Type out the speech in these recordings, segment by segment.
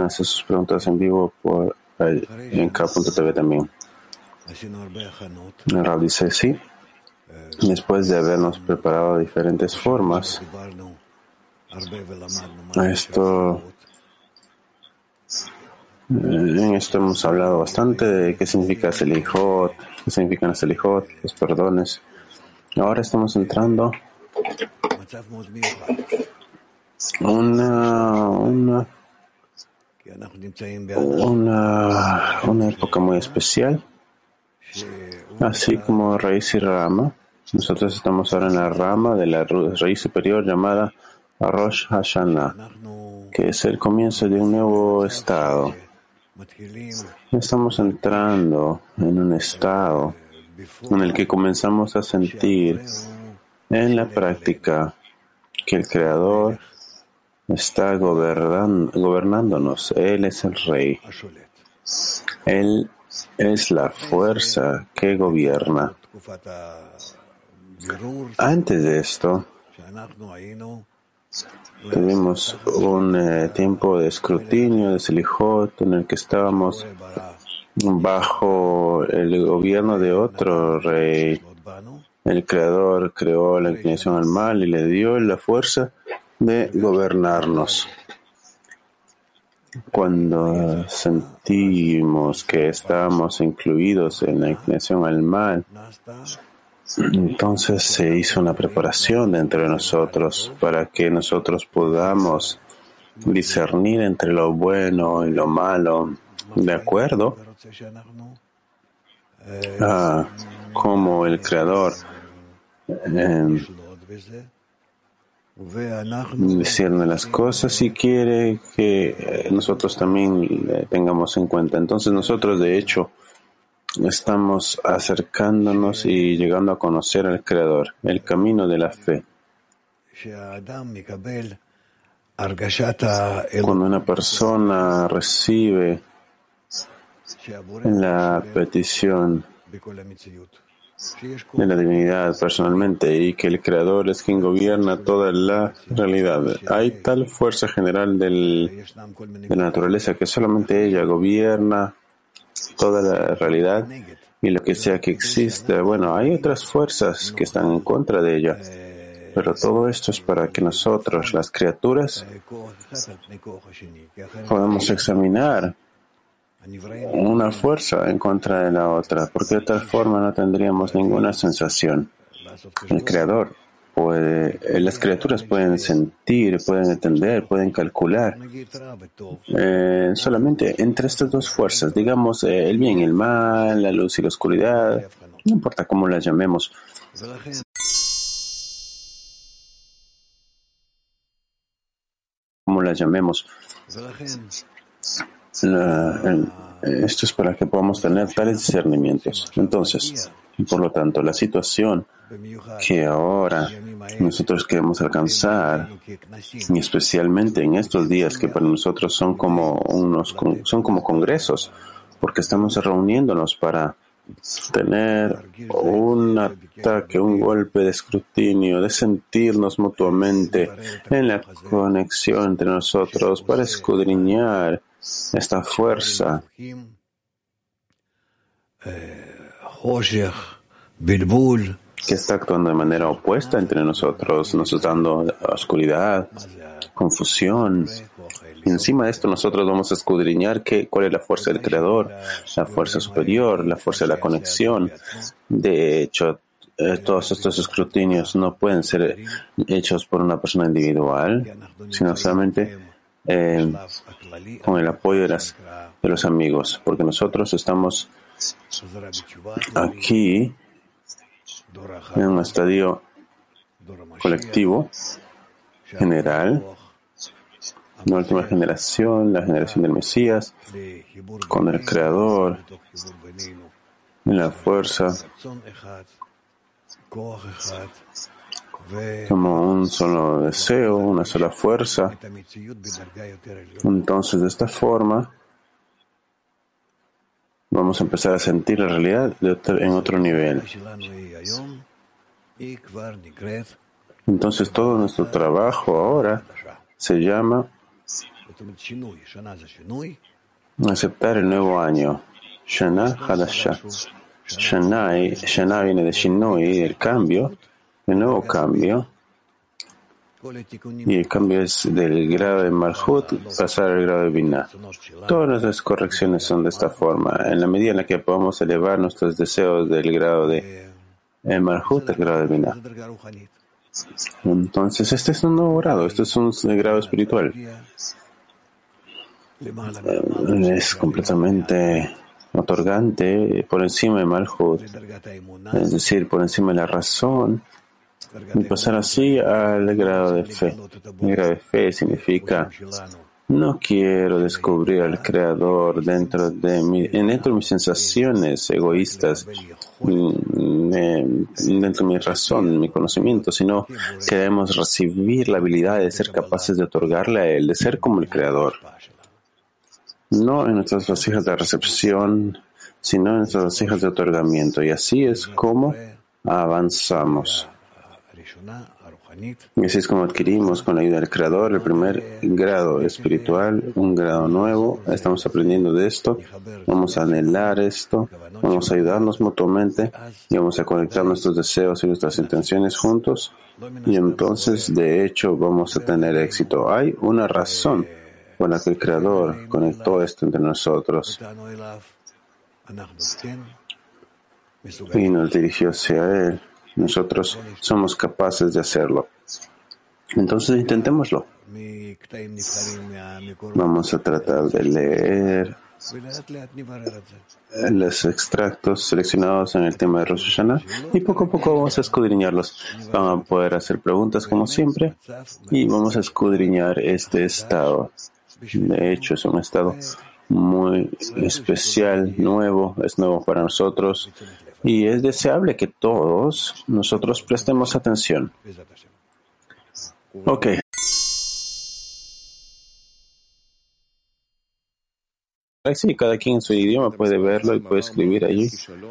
hacer sus preguntas en vivo en K.tv también. El Rab dice, sí, después de habernos preparado de diferentes formas, en esto hemos hablado bastante de qué significa Selijot, qué significan las Selijot, los perdones. Ahora estamos entrando una época muy especial, así como raíz y rama. Nosotros estamos ahora en la rama de la raíz superior llamada Rosh Hashanah, que es el comienzo de un nuevo estado. Estamos entrando en un estado en el que comenzamos a sentir en la práctica que el Creador está gobernándonos. Él es el Rey. Él es la fuerza que gobierna. Antes de esto, tuvimos un tiempo de escrutinio, de Selijot, en el que estábamos bajo el gobierno de otro rey. El Creador creó la inclinación al mal y le dio la fuerza de gobernarnos. Cuando sentimos que estamos incluidos en la inclinación al mal, entonces se hizo una preparación dentro de nosotros para que nosotros podamos discernir entre lo bueno y lo malo, de acuerdo a cómo el Creador discierne las cosas y quiere que nosotros también tengamos en cuenta. Entonces nosotros, de hecho, estamos acercándonos y llegando a conocer al Creador, el camino de la fe. Cuando una persona recibe la petición de la divinidad personalmente y que el Creador es quien gobierna toda la realidad, hay tal fuerza general de la naturaleza que solamente ella gobierna toda la realidad y lo que sea que exista. Bueno, hay otras fuerzas que están en contra de ella, pero todo esto es para que nosotros, las criaturas, podamos examinar una fuerza en contra de la otra, porque de tal forma no tendríamos ninguna sensación. El Creador las criaturas pueden sentir, pueden entender, pueden calcular solamente entre estas dos fuerzas, digamos, el bien y el mal, la luz y la oscuridad, no importa cómo las llamemos. Esto es para que podamos tener tales discernimientos. Entonces, por lo tanto, la situación que ahora nosotros queremos alcanzar, y especialmente en estos días que para nosotros son como congresos, porque estamos reuniéndonos para tener un ataque, un golpe de escrutinio, de sentirnos mutuamente en la conexión entre nosotros para escudriñar esta fuerza que está actuando de manera opuesta entre nosotros, nos está dando oscuridad, confusión. Y encima de esto nosotros vamos a escudriñar cuál es la fuerza del Creador, la fuerza superior, la fuerza de la conexión. De hecho, todos estos escrutinios no pueden ser hechos por una persona individual, sino solamente con el apoyo de los amigos, porque nosotros estamos aquí en un estadio colectivo, general, la última generación, la generación del Mesías, con el Creador, en la fuerza, como un solo deseo, una sola fuerza. Entonces, de esta forma, vamos a empezar a sentir la realidad en otro nivel. Entonces, todo nuestro trabajo ahora se llama Aceptar el nuevo año. Shana Hadasha. Shana viene de Shinui, el cambio, el nuevo cambio. Y el cambio es del grado de Malhut pasar al grado de Binah. Todas nuestras correcciones son de esta forma. En la medida en la que podamos elevar nuestros deseos del grado de Malhut al grado de Binah. Entonces, este es un nuevo grado, este es un grado espiritual. Es completamente otorgante por encima de Malhut, es decir, por encima de la razón, y pasar así al grado de fe. El grado de fe significa: no quiero descubrir al Creador dentro de mis sensaciones egoístas, dentro de mi razón, mi conocimiento, sino queremos recibir la habilidad de ser capaces de otorgarle a Él, de ser como el Creador. No en nuestras vasijas de recepción, sino en nuestras vasijas de otorgamiento. Y así es como avanzamos. Y así es como adquirimos con la ayuda del Creador el primer grado espiritual, un grado nuevo. Estamos aprendiendo de esto, vamos a anhelar esto, vamos a ayudarnos mutuamente y vamos a conectar nuestros deseos y nuestras intenciones juntos. Y entonces, de hecho, vamos a tener éxito. Hay una razón por la que el Creador conectó esto entre nosotros y nos dirigió hacia Él. Nosotros somos capaces de hacerlo. Entonces intentémoslo. Vamos a tratar de leer los extractos seleccionados en el tema de Rosh Hashanah y poco a poco vamos a escudriñarlos. Van a poder hacer preguntas como siempre y vamos a escudriñar este estado. De hecho, es un estado muy especial, nuevo, es nuevo para nosotros. Y es deseable que todos nosotros prestemos atención. Ok. Sí, cada quien en su idioma puede verlo y puede escribir allí.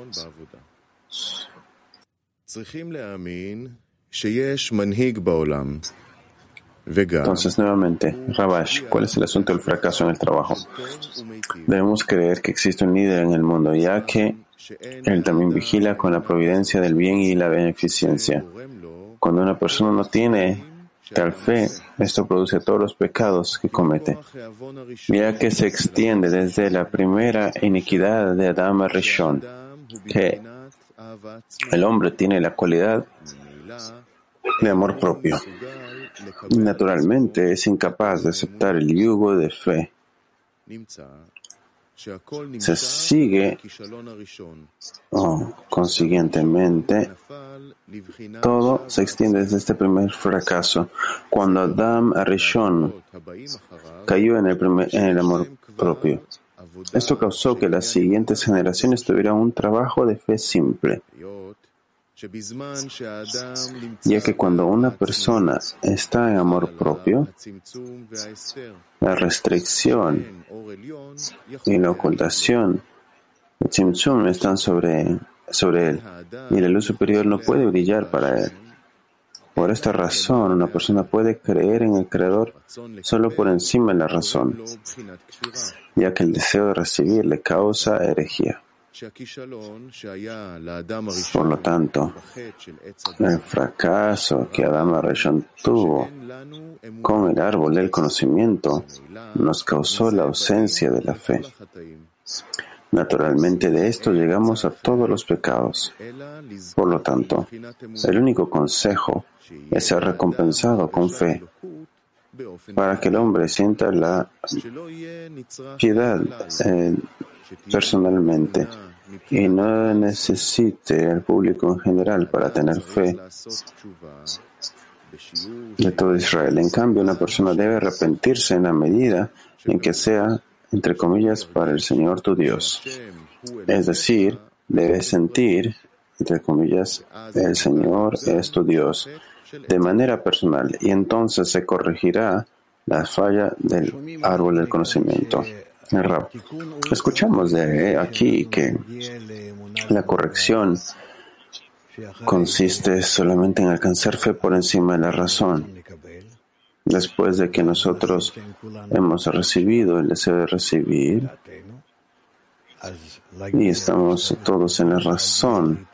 Entonces, nuevamente, Rabash, ¿cuál es el asunto del fracaso en el trabajo? Debemos creer que existe un líder en el mundo, ya que Él también vigila con la providencia del bien y la beneficencia. Cuando una persona no tiene tal fe, esto produce todos los pecados que comete, ya que se extiende desde la primera iniquidad de Adam Rishon, que el hombre tiene la cualidad de amor propio. Naturalmente es incapaz de aceptar el yugo de fe. Se sigue, consiguientemente, todo se extiende desde este primer fracaso, cuando Adam Arishon cayó en el amor propio. Esto causó que las siguientes generaciones tuvieran un trabajo de fe simple, ya que cuando una persona está en amor propio, la restricción y la ocultación, el tzimtzum, están sobre él, y la luz superior no puede brillar para él. Por esta razón, una persona puede creer en el Creador solo por encima de la razón, ya que el deseo de recibir le causa herejía. Por lo tanto, el fracaso que Adam Arishon tuvo con el árbol del conocimiento nos causó la ausencia de la fe. Naturalmente, de esto llegamos a todos los pecados. Por lo tanto, el único consejo es ser recompensado con fe, para que el hombre sienta la piedad personalmente y no necesite al público en general para tener fe de todo Israel. En cambio, una persona debe arrepentirse en la medida en que sea, entre comillas, para el Señor tu Dios. Es decir, debe sentir, entre comillas, el Señor es tu Dios, de manera personal, y entonces se corregirá la falla del árbol del conocimiento. Escuchamos de aquí que la corrección consiste solamente en alcanzar fe por encima de la razón, Después de que nosotros hemos recibido el deseo de recibir y estamos todos en la razón,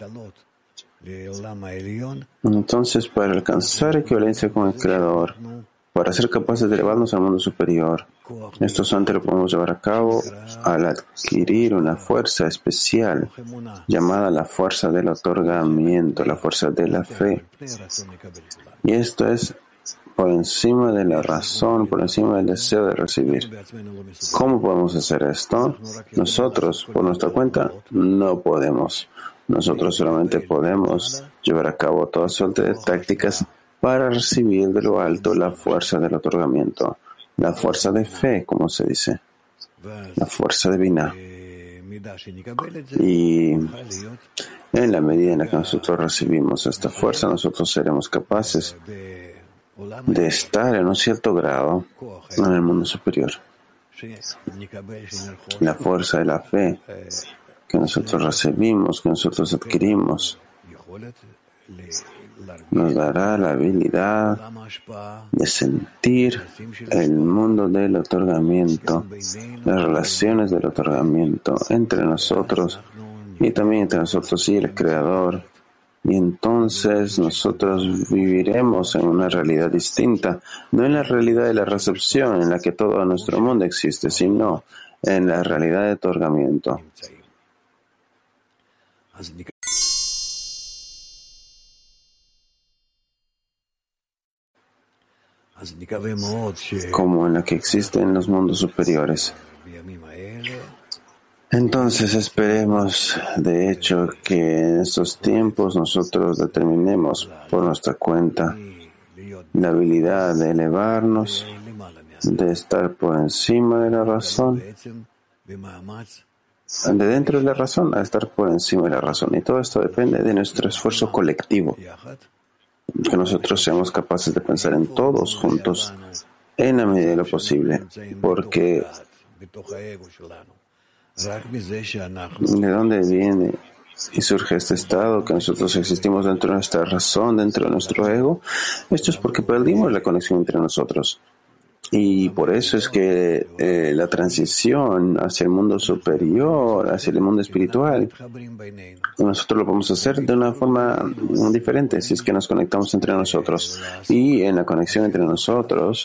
entonces para alcanzar equivalencia con el Creador, para ser capaces de elevarnos al mundo superior, esto solamente lo podemos llevar a cabo al adquirir una fuerza especial llamada la fuerza del otorgamiento, la fuerza de la fe. Y esto es por encima de la razón, por encima del deseo de recibir. ¿Cómo podemos hacer esto? Nosotros, por nuestra cuenta, no podemos. Nosotros solamente podemos llevar a cabo toda suerte de tácticas para recibir de lo alto la fuerza del otorgamiento, la fuerza de fe, como se dice, la fuerza divina. Y en la medida en la que nosotros recibimos esta fuerza, nosotros seremos capaces de estar en un cierto grado en el mundo superior. La fuerza de la fe que nosotros recibimos, que nosotros adquirimos, nos dará la habilidad de sentir el mundo del otorgamiento, las relaciones del otorgamiento entre nosotros y también entre nosotros y el Creador. Y entonces nosotros viviremos en una realidad distinta, no en la realidad de la recepción en la que todo nuestro mundo existe, sino en la realidad de otorgamiento. Como en la que existe en los mundos superiores. Entonces esperemos, de hecho, que en estos tiempos nosotros determinemos por nuestra cuenta la habilidad de elevarnos, de estar por encima de la razón, de dentro de la razón a estar por encima de la razón. Y todo esto depende de nuestro esfuerzo colectivo, que nosotros seamos capaces de pensar en todos juntos en la medida de lo posible, porque ¿de dónde viene y surge este estado que nosotros existimos dentro de nuestra razón, dentro de nuestro ego? Esto es porque perdimos la conexión entre nosotros. Y por eso es que la transición hacia el mundo superior, hacia el mundo espiritual, nosotros lo podemos hacer de una forma diferente si es que nos conectamos entre nosotros. Y en la conexión entre nosotros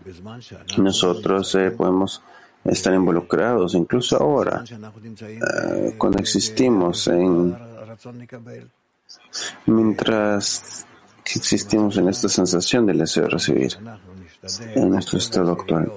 podemos estar involucrados, incluso ahora, cuando existimos mientras que existimos en esta sensación del deseo de recibir, en nuestro estado actual.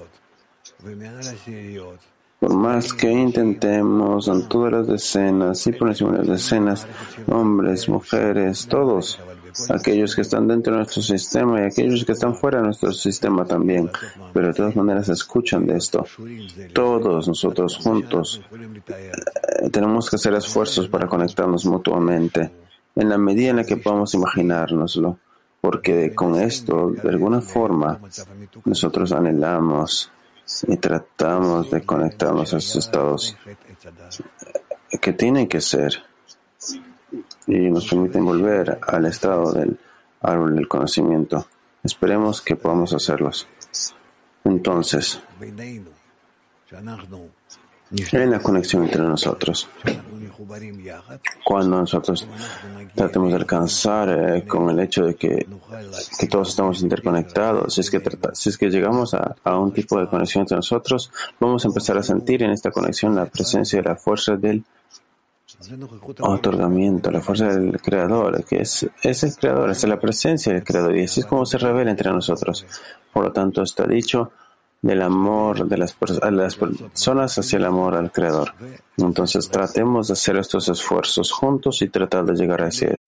Por más que intentemos en todas las decenas y por encima de las decenas, hombres, mujeres, todos, aquellos que están dentro de nuestro sistema y aquellos que están fuera de nuestro sistema también, pero de todas maneras escuchan de esto. Todos nosotros juntos tenemos que hacer esfuerzos para conectarnos mutuamente, en la medida en la que podamos imaginárnoslo, porque con esto, de alguna forma, nosotros anhelamos y tratamos de conectarnos a estos estados que tienen que ser y nos permiten volver al estado del árbol del conocimiento. Esperemos que podamos hacerlos. Entonces, en la conexión entre nosotros, cuando nosotros tratemos de alcanzar con el hecho de que todos estamos interconectados, si es que llegamos a un tipo de conexión entre nosotros, vamos a empezar a sentir en esta conexión la presencia de la fuerza del otorgamiento, la fuerza del Creador, que es el Creador, es la presencia del Creador, y así es como se revela entre nosotros. Por lo tanto, está dicho del amor de las personas hacia el amor al Creador. Entonces, tratemos de hacer estos esfuerzos juntos y tratar de llegar hacia él.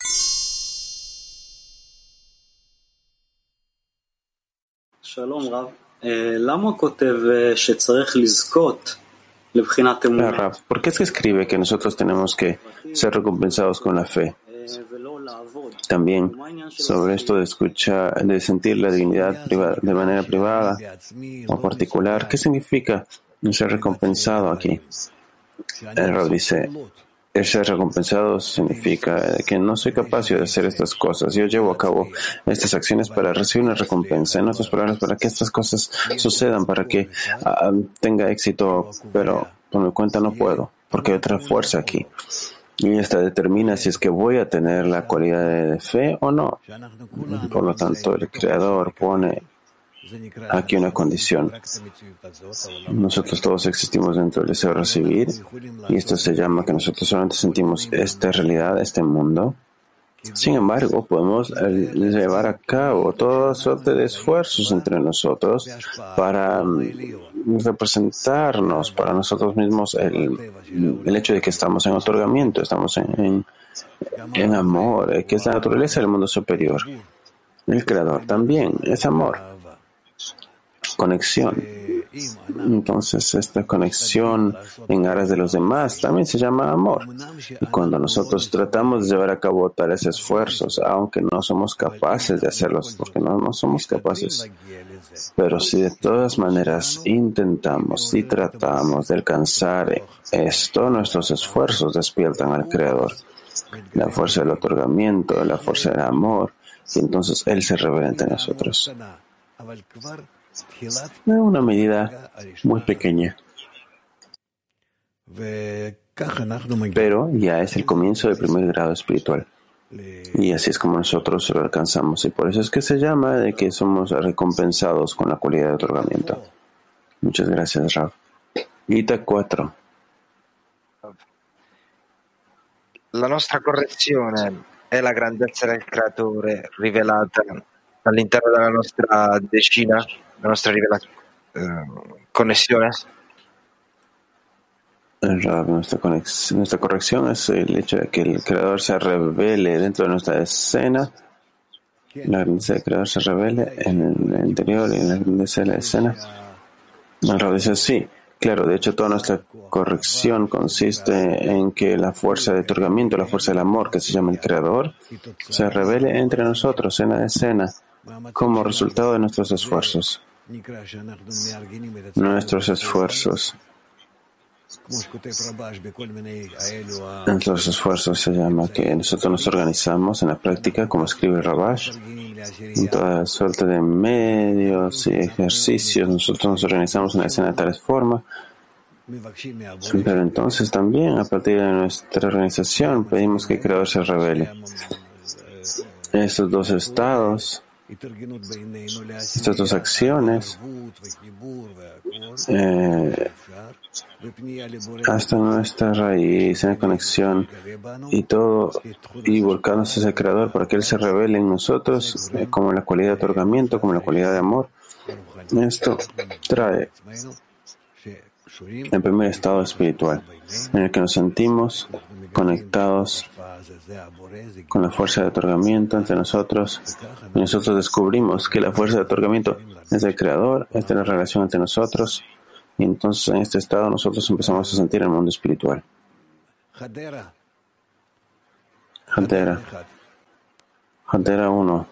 Shalom, Rav. ¿Lama kotev shetzarech lizkot? ¿Por qué es que escribe que nosotros tenemos que ser recompensados con la fe? También sobre esto de sentir la divinidad de manera privada o particular, ¿qué significa ser recompensado aquí? El Rav dice, El ser recompensado significa que no soy capaz de hacer estas cosas. Yo llevo a cabo estas acciones para recibir una recompensa. En otras palabras, para que estas cosas sucedan, para que tenga éxito, pero por mi cuenta no puedo, porque hay otra fuerza aquí. Y esta determina si es que voy a tener la cualidad de fe o no. Por lo tanto, el Creador pone aquí una condición. Nosotros todos existimos dentro del deseo de recibir, y esto se llama que nosotros solamente sentimos esta realidad, este mundo. Sin embargo, podemos llevar a cabo toda suerte de esfuerzos entre nosotros para representarnos para nosotros mismos el hecho de que estamos en otorgamiento, estamos en amor, que es la naturaleza del mundo superior. El Creador también es amor, conexión. Entonces, esta conexión en aras de los demás también se llama amor. Y cuando nosotros tratamos de llevar a cabo tales esfuerzos, aunque no somos capaces de hacerlos, porque no somos capaces, pero si de todas maneras intentamos y tratamos de alcanzar esto, nuestros esfuerzos despiertan al Creador, la fuerza del otorgamiento, la fuerza del amor, y entonces Él se revela entre nosotros. Una medida muy pequeña, pero ya es el comienzo del primer grado espiritual, y así es como nosotros lo alcanzamos, y por eso es que se llama de que somos recompensados con la cualidad de otorgamiento. Muchas gracias, Rav. Ita 4. La nostra correzione è la grandezza del creatore rivelata all'interno della nostra decina, la nostra connessione. Nuestra corrección es el hecho de que el Creador se revele dentro de nuestra escena. La grandeza del Creador se revele en el interior y en la grandeza de la escena. El Rav dice sí, claro, de hecho toda nuestra corrección consiste en que la fuerza de otorgamiento, la fuerza del amor que se llama el Creador, se revele entre nosotros en la escena como resultado de nuestros esfuerzos. Nuestros esfuerzos se llama que nosotros nos organizamos en la práctica, como escribe Rabash, en toda suerte de medios y ejercicios. Nosotros nos organizamos en la escena de tal forma, pero entonces también a partir de nuestra organización pedimos que el Creador se revele. Estos dos estados, estas dos acciones, hasta nuestra raíz, en conexión y todo, y volcándose hacia el Creador para que Él se revele en nosotros como la cualidad de otorgamiento, como la cualidad de amor. Esto trae el primer estado espiritual, en el que nos sentimos conectados con la fuerza de otorgamiento entre nosotros, y nosotros descubrimos que la fuerza de otorgamiento es del Creador, es de la relación entre nosotros, y entonces en este estado nosotros empezamos a sentir el mundo espiritual. Hadera 1.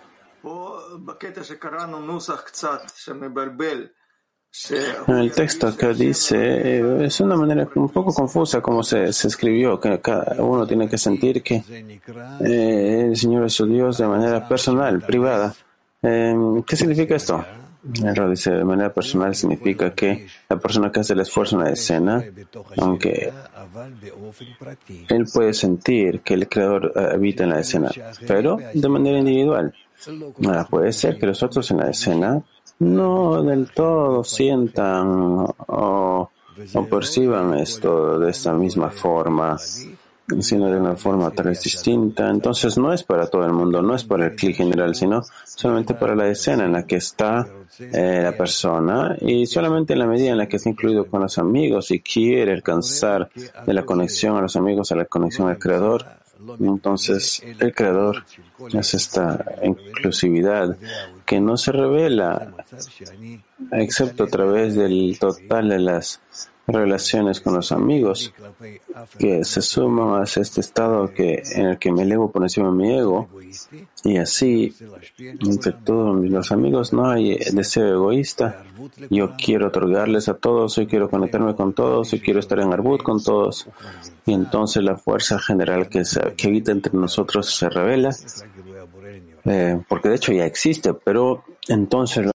En el texto acá dice, es una manera un poco confusa como se escribió, que cada uno tiene que sentir que el Señor es su Dios de manera personal, privada. ¿Qué significa esto? El Rav dice, de manera personal significa que la persona que hace el esfuerzo en la escena, aunque él puede sentir que el Creador habita en la escena, pero de manera individual. Ahora, puede ser que los otros en la escena no del todo sientan o perciban esto de esta misma forma, sino de una forma tal vez distinta. Entonces no es para todo el mundo, no es para el clic general, sino solamente para la escena en la que está la persona, y solamente en la medida en la que está incluido con los amigos y quiere alcanzar de la conexión a los amigos a la conexión al Creador. Entonces el Creador es esta inclusividad que no se revela excepto a través del total de las relaciones con los amigos que se suman a este estado en el que me elevo por encima de mi ego, y así entre todos los amigos no hay deseo egoísta. Yo quiero otorgarles a todos, yo quiero conectarme con todos, yo quiero estar en Arbut con todos, y entonces la fuerza general que habita entre nosotros se revela, porque de hecho ya existe, pero entonces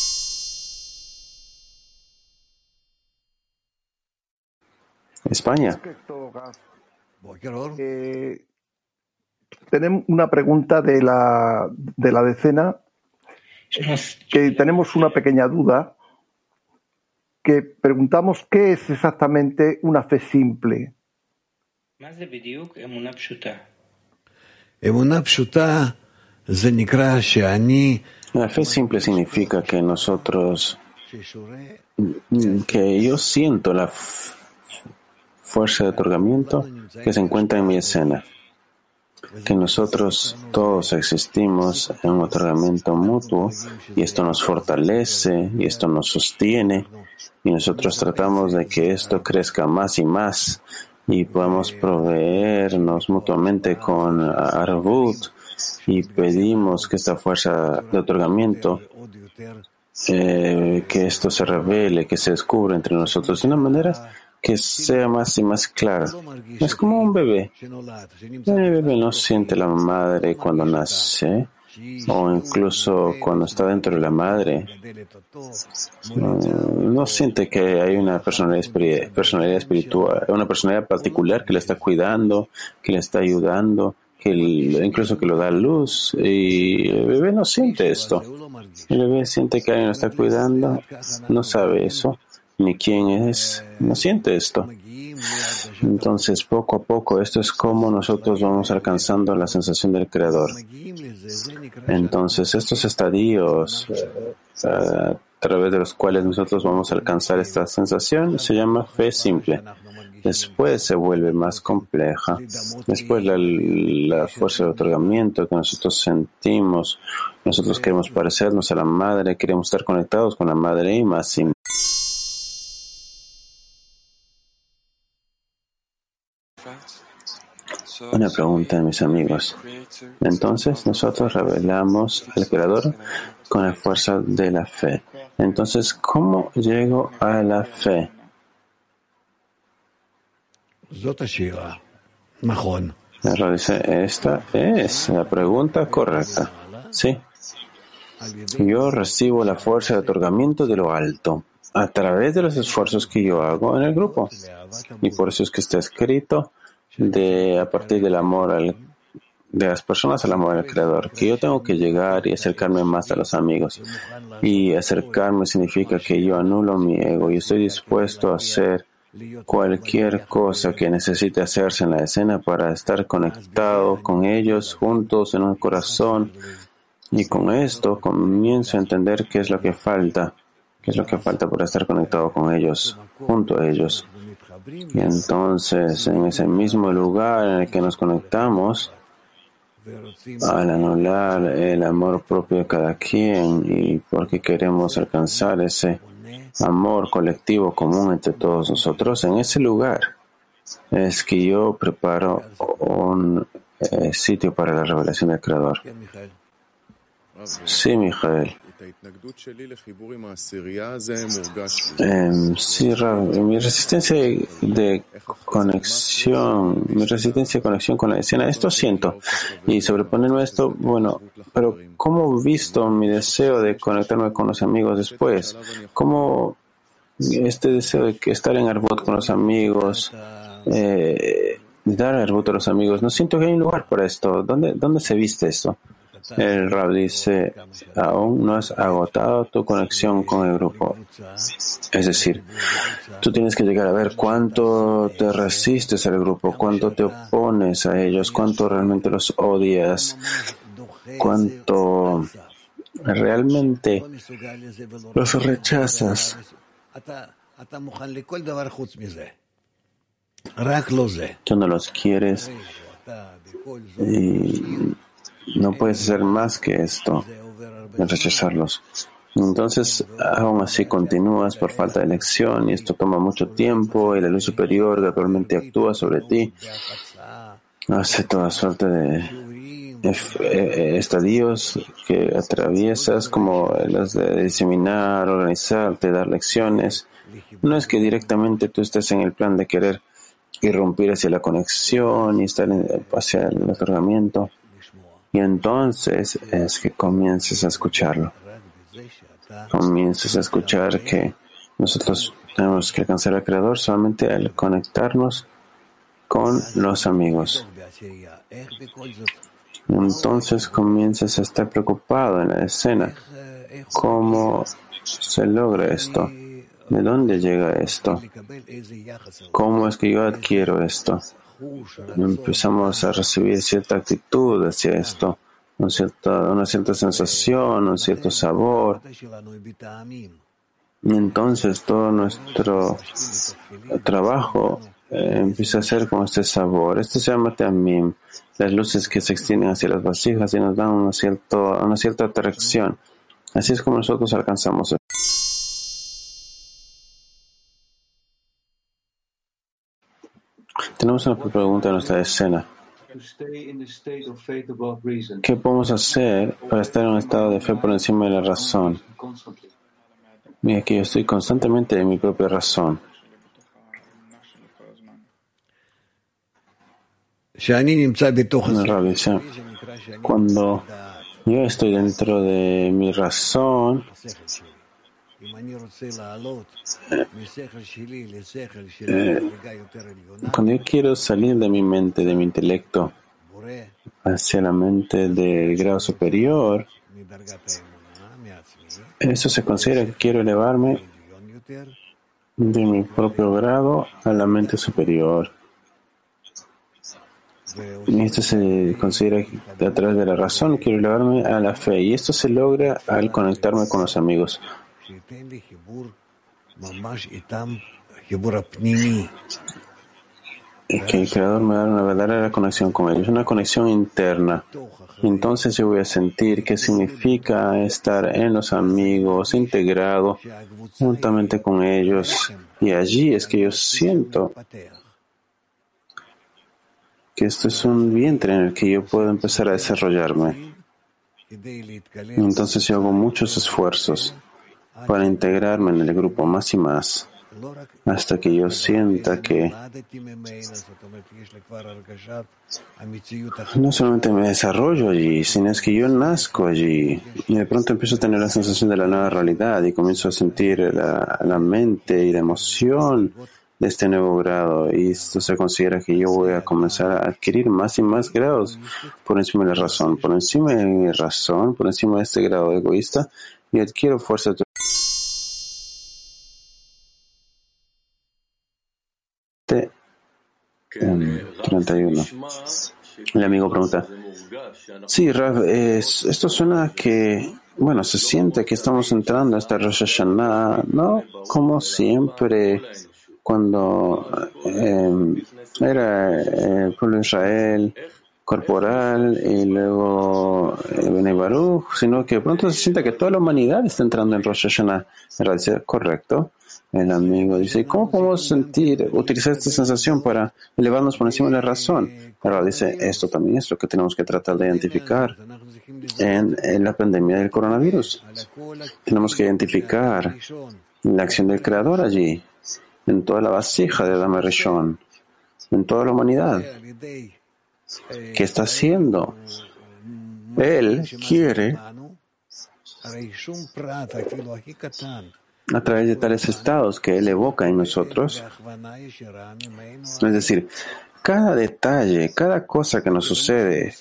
España. Tenemos una pregunta de la decena, que tenemos una pequeña duda, que preguntamos qué es exactamente una fe simple. La fe simple significa que que yo siento la fuerza de otorgamiento que se encuentra en mi escena, que nosotros todos existimos en un otorgamiento mutuo, y esto nos fortalece y esto nos sostiene, y nosotros tratamos de que esto crezca más y más y podamos proveernos mutuamente con Arbut, y pedimos que esta fuerza de otorgamiento, que esto se revele, que se descubra entre nosotros de una manera que sea más y más clara. Es como un bebé. El bebé no siente la madre cuando nace, o incluso cuando está dentro de la madre. No siente que hay una personalidad espiritual, una personalidad particular que le está cuidando, que le está ayudando, incluso que lo da luz. Y el bebé no siente esto. El bebé siente que alguien lo está cuidando, no sabe eso, ni quién es, no siente esto. Entonces, poco a poco, esto es como nosotros vamos alcanzando la sensación del Creador. Entonces, estos estadios a través de los cuales nosotros vamos a alcanzar esta sensación se llama fe simple. Después se vuelve más compleja. Después la fuerza de otorgamiento que nosotros sentimos, nosotros queremos parecernos a la madre, queremos estar conectados con la madre, y más y más. Una pregunta de mis amigos. Entonces nosotros revelamos al Creador con la fuerza de la fe. Entonces, ¿cómo llego a la fe? La dice, esta es la pregunta correcta. Sí. Yo recibo la fuerza de otorgamiento de lo alto a través de los esfuerzos que yo hago en el grupo. Y por eso es que está escrito a partir del amor de las personas al amor al Creador, que yo tengo que llegar y acercarme más a los amigos. Y acercarme significa que yo anulo mi ego y estoy dispuesto a hacer cualquier cosa que necesite hacerse en la escena para estar conectado con ellos, juntos en un corazón. Y con esto comienzo a entender qué es lo que falta para estar conectado con ellos, junto a ellos. Y entonces, en ese mismo lugar en el que nos conectamos, al anular el amor propio de cada quien, y porque queremos alcanzar ese amor colectivo común entre todos nosotros, en ese lugar es que yo preparo un sitio para la revelación del Creador. Sí, Mijael. Sí, Rav, mi resistencia de conexión con la escena, esto siento. Y sobreponerme a esto, bueno, pero ¿cómo visto mi deseo de conectarme con los amigos después? ¿Cómo este deseo de estar en Arbut con los amigos, dar Arbut a los amigos? No siento que hay un lugar para esto. ¿Dónde se viste esto? El Rab dice, aún no has agotado tu conexión con el grupo. Es decir, tú tienes que llegar a ver cuánto te resistes al grupo, cuánto te opones a ellos, cuánto realmente los odias, cuánto realmente los rechazas. Tú no los quieres y no puedes hacer más que esto, en rechazarlos. Entonces, aún así continúas por falta de elección y esto toma mucho tiempo y la luz superior gradualmente actúa sobre ti, hace toda suerte de estadios que atraviesas, como los de diseminar, organizarte, dar lecciones. No es que directamente tú estés en el plan de querer irrumpir hacia la conexión y estar hacia el otorgamiento, y entonces es que comiences a escucharlo. Comiences a escuchar que nosotros tenemos que alcanzar al Creador solamente al conectarnos con los amigos. Entonces comienzas a estar preocupado en la escena. ¿Cómo se logra esto? ¿De dónde llega esto? ¿Cómo es que yo adquiero esto? Empezamos a recibir cierta actitud hacia esto, una cierta sensación, un cierto sabor. Y entonces todo nuestro trabajo empieza a ser con este sabor. Esto se llama también las luces que se extienden hacia las vasijas y nos dan una cierta atracción. Así es como nosotros alcanzamos esto. Tenemos una pregunta en nuestra escena. ¿Qué podemos hacer para estar en un estado de fe por encima de la razón? Mira que yo estoy constantemente en mi propia razón. Cuando yo estoy dentro de mi razón, cuando yo quiero salir de mi mente, de mi intelecto, hacia la mente del grado superior, eso se considera que quiero elevarme de mi propio grado a la mente superior. Y esto se considera que a través de la razón quiero elevarme a la fe. Y esto se logra al conectarme con los amigos. Que el Creador me da una verdadera conexión con ellos, una conexión interna. Entonces yo voy a sentir qué significa estar en los amigos, integrado juntamente con ellos. Y allí es que yo siento que esto es un vientre en el que yo puedo empezar a desarrollarme. Entonces yo hago muchos esfuerzos para integrarme en el grupo más y más, hasta que yo sienta que no solamente me desarrollo allí, sino es que yo nazco allí y de pronto empiezo a tener la sensación de la nueva realidad y comienzo a sentir la mente y la emoción de este nuevo grado, y esto se considera que yo voy a comenzar a adquirir más y más grados por encima de la razón, por encima de mi razón, por encima de este grado egoísta, y adquiero fuerza. 31. El amigo pregunta: sí, Rav, esto suena que, bueno, se siente que estamos entrando a esta Rosh Hashanah, ¿no? Como siempre, cuando era el pueblo de Israel corporal y luego Bnei Baruch, sino que de pronto se siente que toda la humanidad está entrando en Rosh Hashanah. Dice, correcto. El amigo dice, ¿cómo podemos utilizar esta sensación para elevarnos por encima de la razón? Ahora dice, esto también es lo que tenemos que tratar de identificar en la pandemia del coronavirus. Tenemos que identificar la acción del Creador allí, en toda la vasija de Adam Rishon, en toda la humanidad. ¿Qué está haciendo? Él quiere, a través de tales estados que Él evoca en nosotros, es decir, cada detalle, cada cosa que nos sucede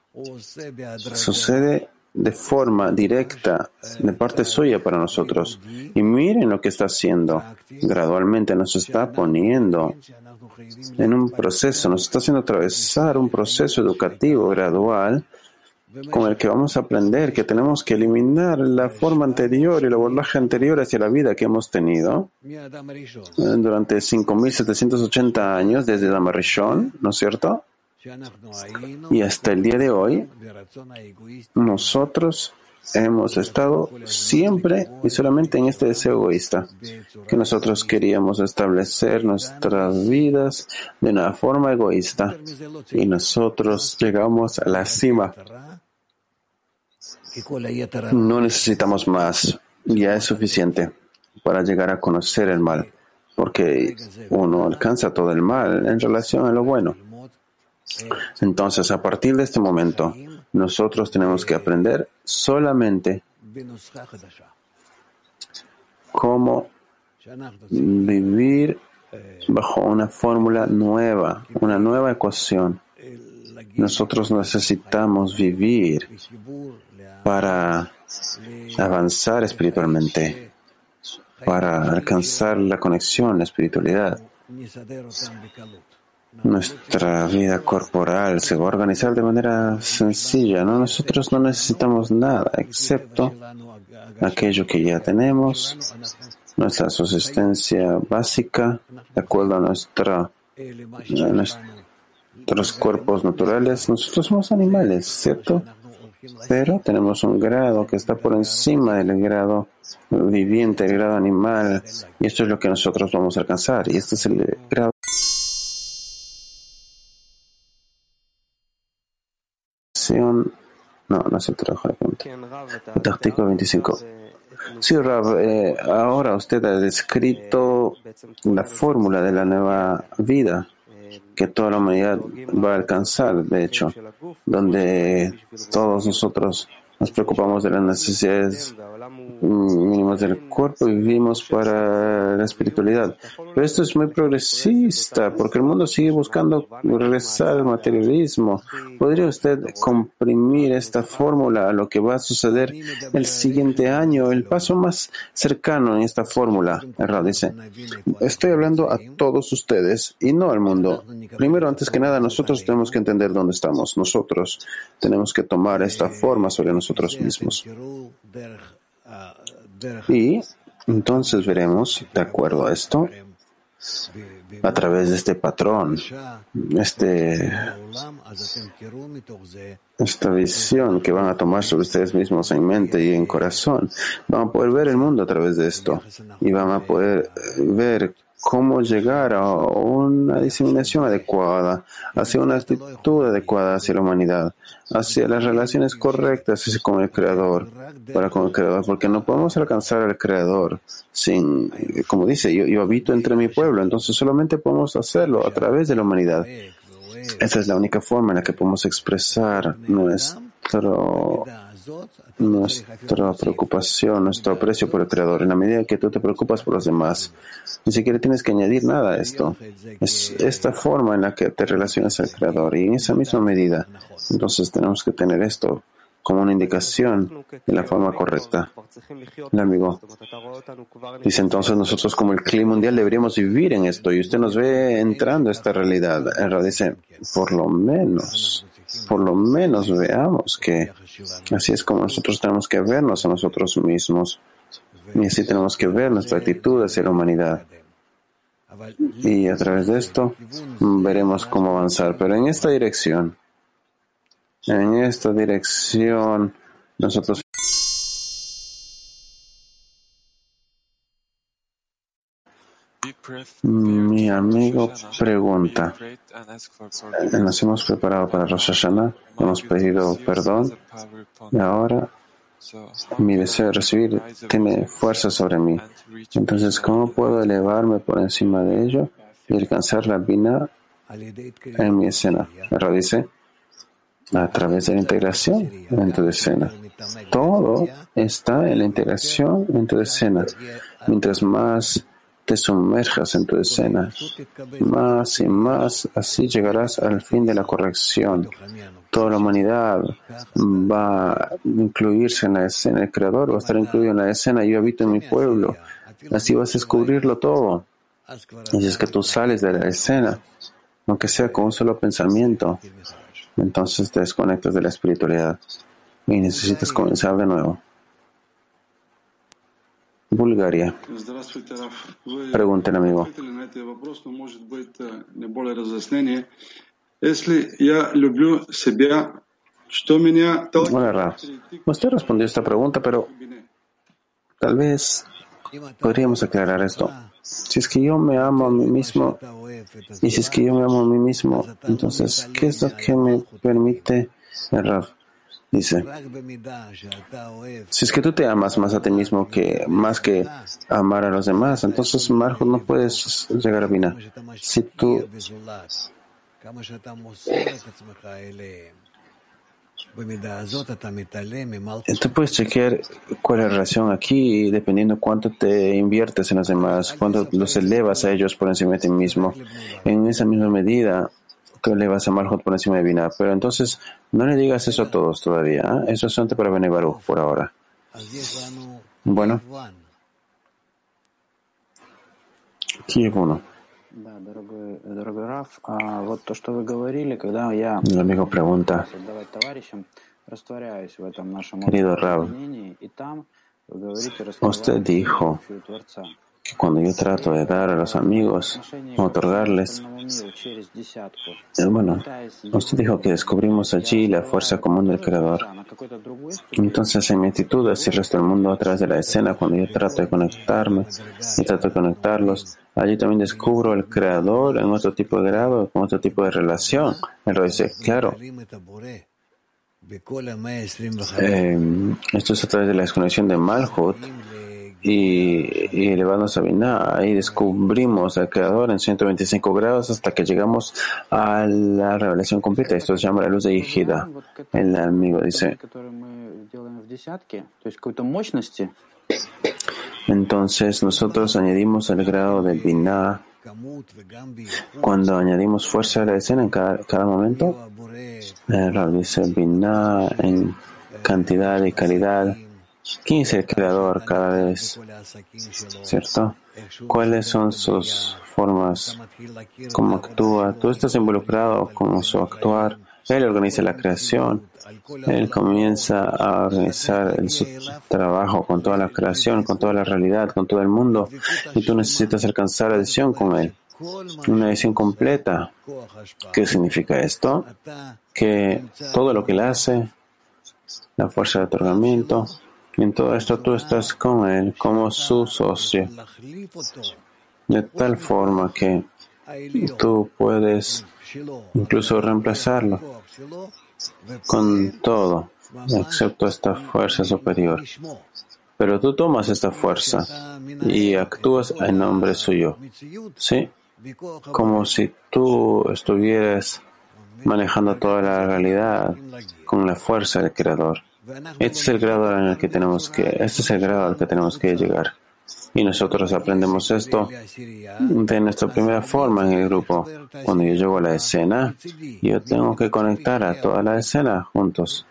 de forma directa de parte suya para nosotros. Y miren lo que está haciendo. Gradualmente nos está poniendo en un proceso, nos está haciendo atravesar un proceso educativo gradual con el que vamos a aprender que tenemos que eliminar la forma anterior y la abordaje anterior hacia la vida que hemos tenido durante 5.780 años desde Adam Rishon, ¿no es cierto? Y hasta el día de hoy, nosotros hemos estado siempre y solamente en este deseo egoísta, que nosotros queríamos establecer nuestras vidas de una forma egoísta y nosotros llegamos a la cima. No necesitamos más, ya es suficiente para llegar a conocer el mal, porque uno alcanza todo el mal en relación a lo bueno. Entonces, a partir de este momento, nosotros tenemos que aprender solamente cómo vivir bajo una fórmula nueva, una nueva ecuación. Nosotros necesitamos vivir para avanzar espiritualmente, para alcanzar la conexión, la espiritualidad. Nuestra vida corporal se va a organizar de manera sencilla, ¿no? Nosotros no necesitamos nada excepto aquello que ya tenemos, nuestra subsistencia básica, de acuerdo a nuestros cuerpos naturales. Nosotros somos animales, ¿cierto? Pero tenemos un grado que está por encima del grado viviente, el grado animal, y esto es lo que nosotros vamos a alcanzar, y este es el grado. No es el trabajo de la pregunta. Artículo 25. Sí, Rav, ahora usted ha descrito la fórmula de la nueva vida que toda la humanidad va a alcanzar, de hecho, donde todos nosotros nos preocupamos de las necesidades mínimas del cuerpo y vivimos para la espiritualidad. Pero esto es muy progresista, porque el mundo sigue buscando regresar al materialismo. ¿Podría usted comprimir esta fórmula a lo que va a suceder el siguiente año? El paso más cercano en esta fórmula, Errad dice, estoy hablando a todos ustedes y no al mundo. Primero, antes que nada, nosotros tenemos que entender dónde estamos. Nosotros tenemos que tomar esta forma sobre nosotros mismos. Y entonces veremos, de acuerdo a esto, a través de este patrón, esta visión que van a tomar sobre ustedes mismos en mente y en corazón, van a poder ver el mundo a través de esto y van a poder ver cómo llegar a una diseminación adecuada, hacia una actitud adecuada hacia la humanidad, hacia las relaciones correctas con el Creador, porque no podemos alcanzar al Creador sin, como dice, yo habito entre mi pueblo, entonces solamente podemos hacerlo a través de la humanidad. Esa es la única forma en la que podemos expresar nuestra preocupación, nuestro aprecio por el Creador. En la medida que tú te preocupas por los demás, ni siquiera tienes que añadir nada a esto. Es esta forma en la que te relacionas al Creador y en esa misma medida. Entonces tenemos que tener esto como una indicación de la forma correcta. El amigo dice, entonces nosotros como el clima mundial deberíamos vivir en esto y usted nos ve entrando a esta realidad. Él dice, por lo menos veamos que así es como nosotros tenemos que vernos a nosotros mismos y así tenemos que ver nuestra actitud hacia la humanidad. Y a través de esto veremos cómo avanzar. Pero en esta dirección, nosotros mi amigo pregunta, nos hemos preparado para Rosh Hashanah, hemos pedido perdón y ahora mi deseo de recibir tiene fuerza sobre mí. Entonces, ¿cómo puedo elevarme por encima de ello y alcanzar la Binah en mi escena? Pero dice, a través de la integración en tu escena. Todo está en la integración en tu escena. Mientras más te sumerjas en tu escena, más y más, así llegarás al fin de la corrección. Toda la humanidad va a incluirse en la escena. El Creador va a estar incluido en la escena. Yo habito en mi pueblo. Así vas a descubrirlo todo. Y si es que tú sales de la escena, aunque sea con un solo pensamiento, entonces te desconectas de la espiritualidad y necesitas comenzar de nuevo. Bulgaria. Pregunta el amigo. Hola, Rav. Usted respondió esta pregunta, pero tal vez podríamos aclarar esto. Si es que yo me amo a mí mismo, y si es que yo me amo a mí mismo, entonces, ¿qué es lo que me permite el Rav? Dice, si es que tú te amas más a ti mismo que más que amar a los demás, entonces Malhut no puedes llegar a Binah. Si tú puedes chequear cuál es la relación aquí, dependiendo cuánto te inviertes en los demás, cuánto los elevas a ellos por encima de ti mismo. En esa misma medida que elevas a Malhut por encima de Binah. Pero entonces, no le digas eso a todos todavía. Eso es solamente para Bnei Baruch por ahora. Bueno. Kiev 1. El amigo pregunta, querido Rav, usted dijo que cuando yo trato de dar a los amigos, otorgarles, usted dijo que descubrimos allí la fuerza común del Creador. Entonces, en mi actitud hacia el resto del mundo a través de la escena, cuando yo trato de conectarme y trato de conectarlos, allí también descubro el Creador en otro tipo de grado, con otro tipo de relación. El Rav dice, claro. Esto es a través de la desconexión de Malhut y elevándonos a Binah. Ahí descubrimos al Creador en 125 grados hasta que llegamos a la revelación completa. Esto se llama la luz de Yehida. El amigo dice, entonces nosotros añadimos el grado de Binah cuando añadimos fuerza a la escena en cada momento. Rav dice Binah en cantidad y calidad. ¿Quién es el creador cada vez? ¿Cierto? ¿Cuáles son sus formas? ¿Cómo actúa? Tú estás involucrado con su actuar. Él organiza la creación. Él comienza a organizar su trabajo con toda la creación, con toda la realidad, con todo el mundo. Y tú necesitas alcanzar adhesión con él. Una adhesión completa. ¿Qué significa esto? Que todo lo que él hace, la fuerza de otorgamiento, en todo esto tú estás con él como su socio, de tal forma que tú puedes incluso reemplazarlo con todo, excepto esta fuerza superior. Pero tú tomas esta fuerza y actúas en nombre suyo, ¿sí? Como si tú estuvieras manejando toda la realidad con la fuerza del Creador. Este es el grado al que tenemos que llegar. Y nosotros aprendemos esto de nuestra primera forma en el grupo. Cuando yo llego a la escena, yo tengo que conectar a toda la escena juntos.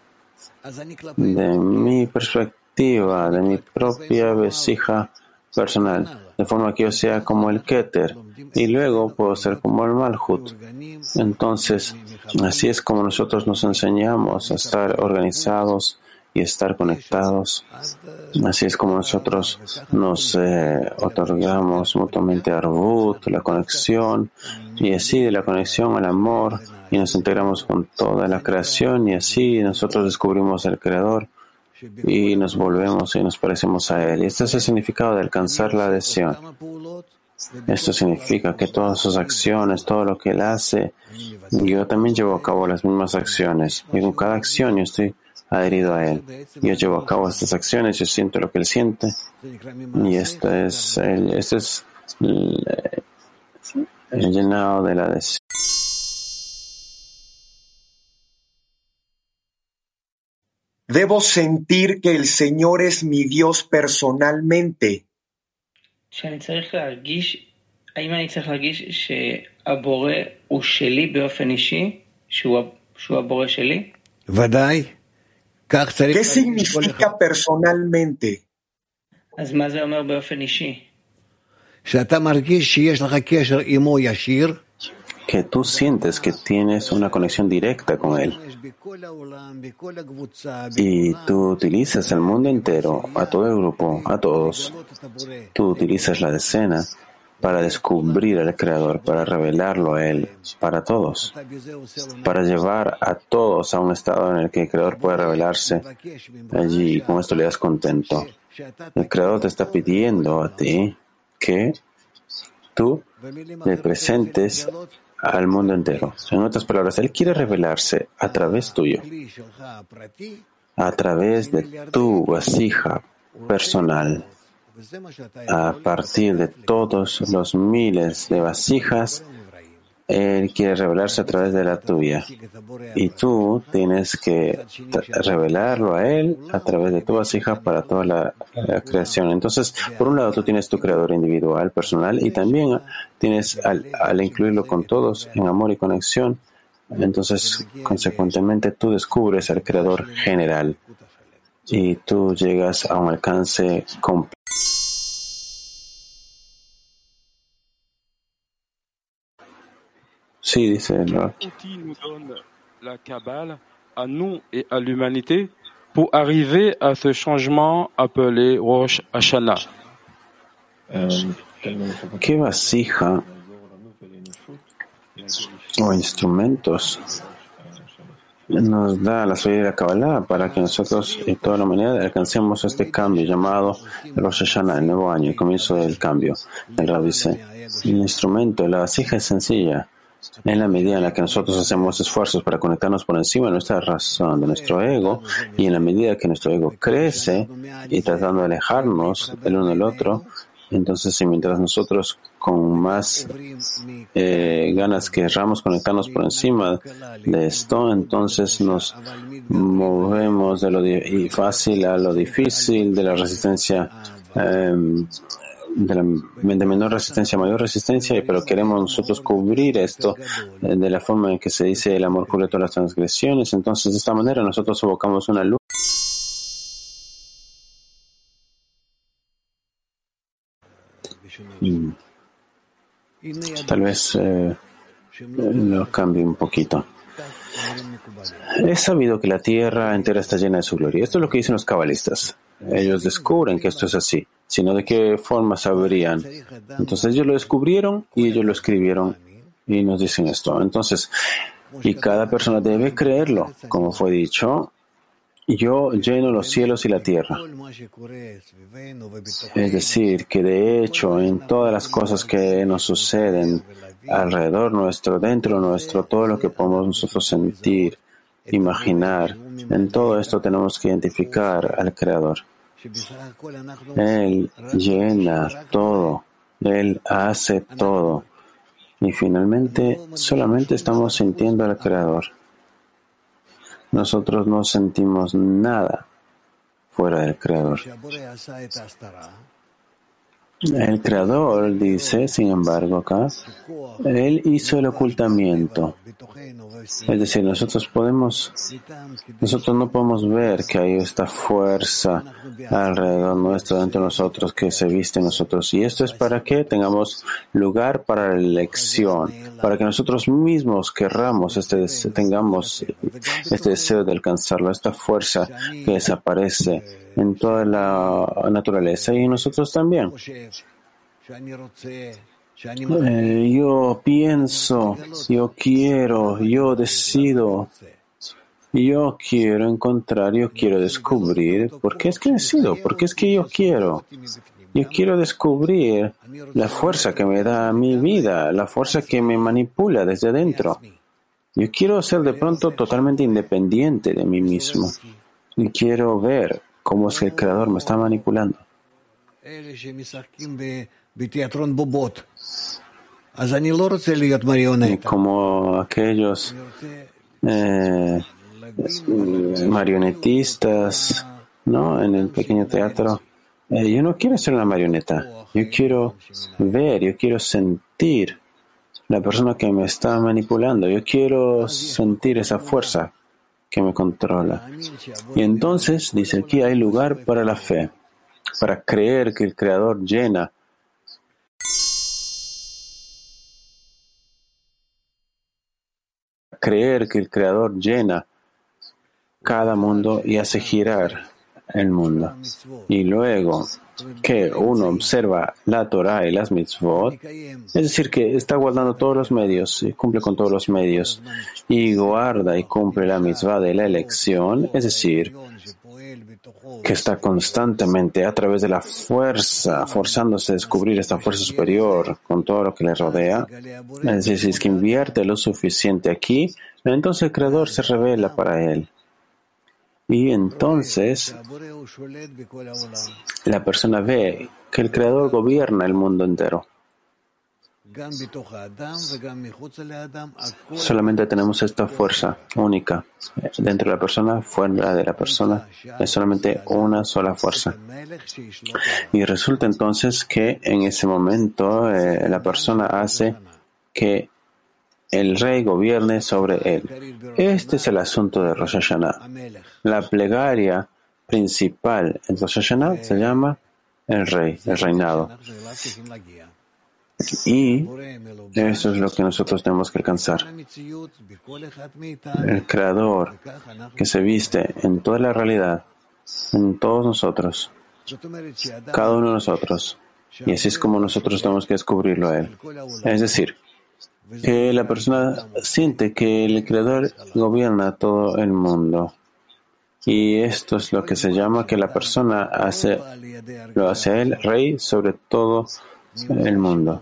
De mi perspectiva, de mi propia vesija personal, de forma que yo sea como el Keter y luego puedo ser como el Malhut. Entonces, así es como nosotros nos enseñamos a estar organizados y estar conectados. Así es como nosotros nos otorgamos mutuamente Arvut, la conexión, y así de la conexión al amor, y nos integramos con toda la creación, y así nosotros descubrimos al Creador y nos volvemos y nos parecemos a Él. Y este es el significado de alcanzar la adhesión. Esto significa que todas sus acciones, todo lo que Él hace, yo también llevo a cabo las mismas acciones. Y con cada acción yo estoy adherido a Él. Yo llevo a cabo estas acciones, yo siento lo que Él siente. Y este es el llenado de la adhesión. Debo sentir que el Señor es mi Dios personalmente. ¿Qué significa personalmente? Que tú sientes que tienes una conexión directa con Él y tú utilizas al mundo entero, a todo el grupo, a todos. Tú utilizas la escena para descubrir al Creador, para revelarlo a Él, para todos, para llevar a todos a un estado en el que el Creador puede revelarse allí y con esto le das contento. El Creador te está pidiendo a ti que tú le presentes al mundo entero. En otras palabras, Él quiere revelarse a través tuyo, a través de tu vasija personal, a partir de todos los miles de vasijas. Él quiere revelarse a través de la tuya. Y tú tienes que revelarlo a Él a través de tu vasija para toda la creación. Entonces, por un lado, tú tienes tu creador individual, personal, y también tienes, al incluirlo con todos en amor y conexión, entonces, consecuentemente, tú descubres al creador general y tú llegas a un alcance completo. Sí, dice el Rab. Nous donne la Kabbale à nous et à l'humanité pour arriver à ce changement appelé Rosh Hashanah. ¿Qué vasija o instrumentos nos da la sabiduría de la Kabbalah para que nosotros y toda la humanidad alcancemos este cambio llamado Rosh Hashanah, el nuevo año, el comienzo del cambio? El Rab dice, el instrumento, la vasija es sencilla. En la medida en la que nosotros hacemos esfuerzos para conectarnos por encima de nuestra razón, de nuestro ego, y en la medida que nuestro ego crece y tratando de alejarnos el uno del otro, entonces mientras nosotros con más ganas querramos conectarnos por encima de esto, entonces nos movemos de lo fácil a lo difícil, de la resistencia de menor resistencia a mayor resistencia, pero queremos nosotros cubrir esto de la forma en que se dice el amor cubre todas las transgresiones. Entonces, de esta manera nosotros evocamos una luz. Tal vez lo cambie un poquito. Es sabido que la tierra entera está llena de su gloria. Esto es lo que dicen los cabalistas. Ellos descubren que esto es así, sino de qué forma sabrían. Entonces ellos lo descubrieron y ellos lo escribieron y nos dicen esto. Entonces, y cada persona debe creerlo, como fue dicho, yo lleno los cielos y la tierra. Es decir, que de hecho en todas las cosas que nos suceden alrededor nuestro, dentro nuestro, todo lo que podemos nosotros sentir, imaginar, en todo esto tenemos que identificar al Creador. Él llena todo, Él hace todo. Y finalmente solamente estamos sintiendo al Creador. Nosotros no sentimos nada fuera del Creador. El Creador dice, sin embargo, acá, Él hizo el ocultamiento. Es decir, nosotros no podemos ver que hay esta fuerza alrededor nuestro, dentro de nosotros, que se viste en nosotros. Y esto es para que tengamos lugar para la elección, para que nosotros mismos querramos tengamos este deseo de alcanzarlo, esta fuerza que desaparece en toda la naturaleza y en nosotros también. Yo pienso, yo quiero, yo decido, yo quiero encontrar, yo quiero descubrir. ¿Por qué es que decido? Porque es que yo quiero. Yo quiero descubrir la fuerza que me da mi vida, la fuerza que me manipula desde adentro. Yo quiero ser de pronto totalmente independiente de mí mismo. Y quiero ver cómo es que el Creador me está manipulando. Como aquellos marionetistas, ¿no? En el pequeño teatro. Yo no quiero ser una marioneta. Yo quiero ver, yo quiero sentir la persona que me está manipulando. Yo quiero sentir esa fuerza que me controla. Y entonces, dice aquí, hay lugar para la fe, para creer que el Creador llena cada mundo y hace girar el mundo. Y luego que uno observa la Torah y las mitzvot, es decir, que está guardando todos los medios y cumple con todos los medios, y guarda y cumple la mitzvah de la elección, es decir, que está constantemente a través de la fuerza, forzándose a descubrir esta fuerza superior con todo lo que le rodea. Es decir, si es que invierte lo suficiente aquí, entonces el Creador se revela para él. Y entonces la persona ve que el Creador gobierna el mundo entero. Solamente tenemos esta fuerza única dentro de la persona, fuera de la persona, es solamente una sola fuerza. Y resulta entonces que en ese momento la persona hace que el rey gobierne sobre él. Este es el asunto de Rosh Hashanah. La plegaria principal en Rosh Hashanah se llama el rey, el reinado. Y eso es lo que nosotros tenemos que alcanzar. El Creador que se viste en toda la realidad, en todos nosotros, cada uno de nosotros. Y así es como nosotros tenemos que descubrirlo a Él. Es decir, que la persona siente que el Creador gobierna todo el mundo. Y esto es lo que se llama que la persona lo hace a Él rey sobre todo el mundo.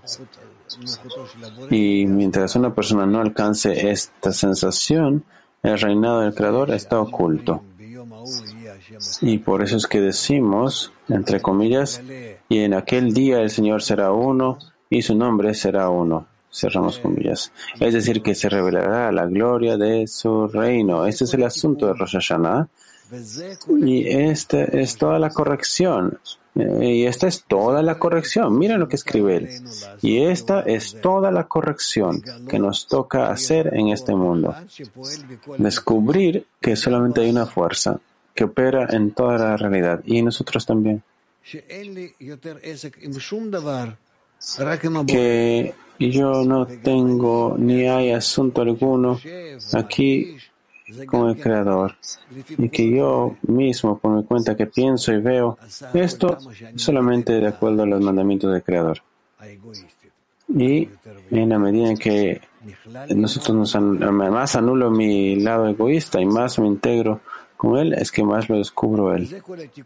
Y mientras una persona no alcance esta sensación, el reinado del Creador está oculto. Y por eso es que decimos, entre comillas, y en aquel día el Señor será uno y su nombre será uno. Cerramos comillas. Es decir, que se revelará la gloria de su reino. Este es el asunto de Rosh Hashanah. Y esta es toda la corrección. Y esta es toda la corrección. Miren lo que escribe él. Y esta es toda la corrección que nos toca hacer en este mundo. Descubrir que solamente hay una fuerza que opera en toda la realidad. Y nosotros también. Que yo no tengo ni hay asunto alguno aquí con el Creador, y que yo mismo por mi cuenta que pienso y veo esto solamente de acuerdo a los mandamientos del Creador. Y en la medida en que nosotros más anulo mi lado egoísta y más me integro con él, es que más lo descubro él.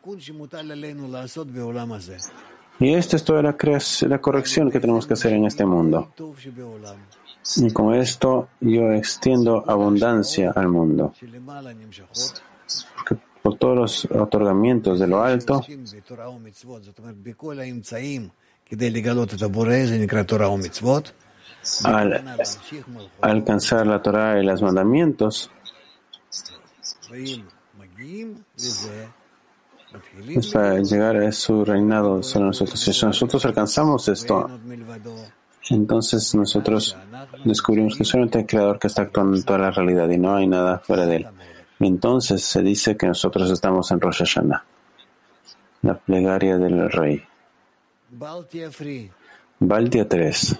Y esta es toda la corrección que tenemos que hacer en este mundo. Y con esto yo extiendo abundancia al mundo. Porque por todos los otorgamientos de lo alto, al alcanzar la Torah y los mandamientos, es para llegar a su reinado sobre nosotros. Si nosotros alcanzamos esto, entonces nosotros descubrimos que solamente el Creador que está actuando en toda la realidad y no hay nada fuera de él. Y entonces se dice que nosotros estamos en Rosh Hashanah, la plegaria del rey. Baltia 3.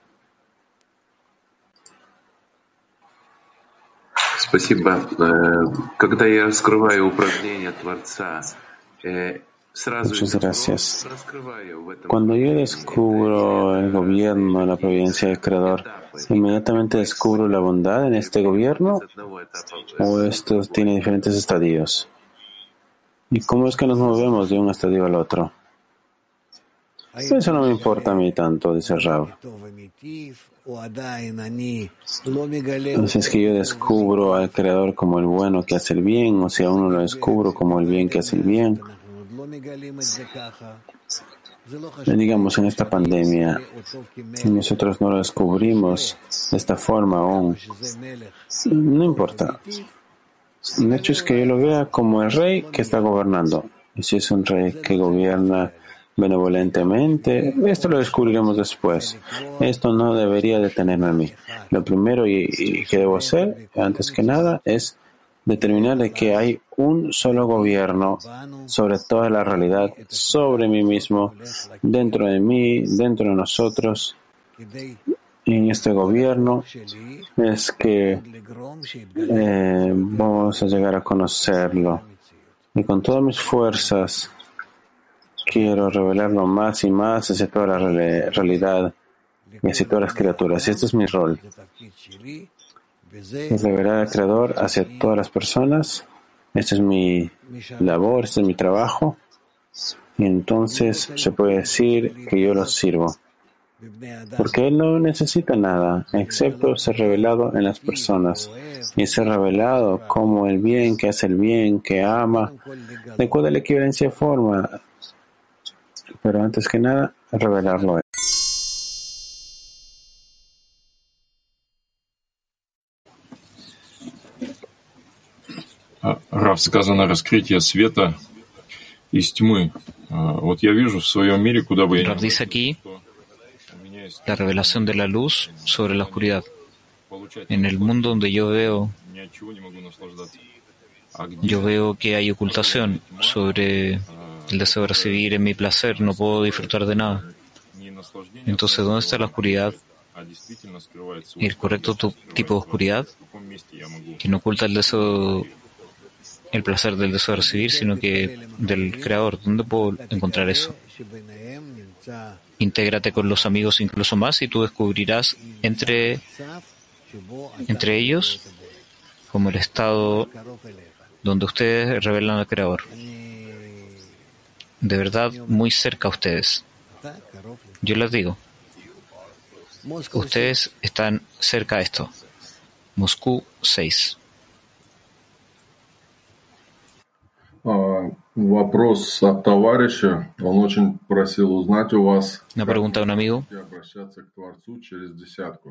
Спасибо. Когда я раскрываю упражнения Творца, Muchas gracias. Cuando yo descubro el gobierno, la providencia del Creador, ¿inmediatamente descubro la bondad en este gobierno? ¿O esto tiene diferentes estadios? ¿Y cómo es que nos movemos de un estadio al otro? Eso no me importa a mí tanto, dice Rav. Entonces es que yo descubro al Creador como el bueno que hace el bien, o si aún no lo descubro como el bien que hace el bien. Digamos, en esta pandemia, nosotros no lo descubrimos de esta forma aún. No importa. El hecho es que yo lo vea como el rey que está gobernando. Y si es un rey que gobierna benevolentemente, esto lo descubriremos después. Esto no debería detenerme a mí. Lo primero y que debo hacer, antes que nada, es determinar de que hay un solo gobierno sobre toda la realidad, sobre mí mismo, dentro de mí, dentro de nosotros. Y en este gobierno es que vamos a llegar a conocerlo y con todas mis fuerzas quiero revelarlo más y más hacia toda la realidad y hacia todas las criaturas. Y este es mi rol. Es revelar al Creador hacia todas las personas. Esta es mi labor, este es mi trabajo. Y entonces se puede decir que yo los sirvo. Porque Él no necesita nada, excepto ser revelado en las personas. Y ser revelado como el bien, que hace el bien, que ama, de cuál la equivalencia forma. Pero antes que nada, revelarlo. Рав, сказано раскрытие света из тьмы. Вот я вижу в своем мире, куда бы я ни Rav dice aquí la revelación de la luz sobre la oscuridad. En el mundo donde yo veo que hay ocultación sobre el deseo de recibir en mi placer, no puedo disfrutar de nada. Entonces, ¿dónde está la oscuridad? Y el correcto tipo de oscuridad, que no oculta el placer del deseo de recibir, sino que del Creador. ¿Dónde puedo encontrar eso? Intégrate con los amigos incluso más y tú descubrirás entre ellos como el estado donde ustedes revelan al Creador. De verdad, muy cerca a ustedes. Yo les digo, ustedes están cerca a esto. Moscú 6. Вопрос от товарища. Он очень просил узнать у вас, Una pregunta de un amigo. как обращаться к Творцу через десятку.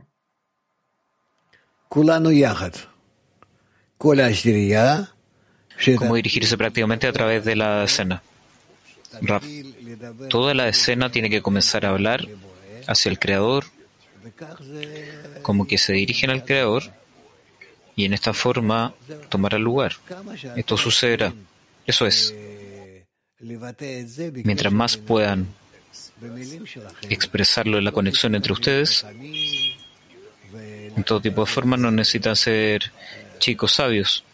¿Cómo dirigirse prácticamente a través de la escena? Rav, toda la escena tiene que comenzar a hablar hacia el Creador, como que se dirigen al Creador, y en esta forma tomará lugar. Esto sucederá. Eso es. Mientras más puedan expresarlo en la conexión entre ustedes, en todo tipo de formas, no necesitan ser chicos sabios,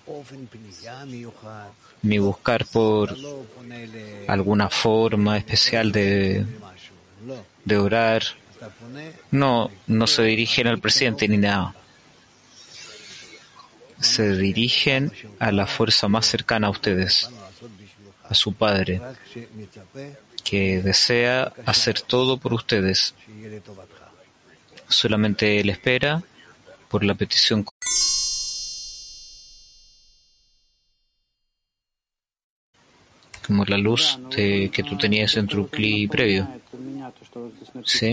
ni buscar por alguna forma especial de orar. No se dirigen al presidente ni nada. Se dirigen a la fuerza más cercana a ustedes, a su Padre, que desea hacer todo por ustedes. Solamente Él espera por la petición como la luz que tú tenías en tu cli previo. ¿Sí?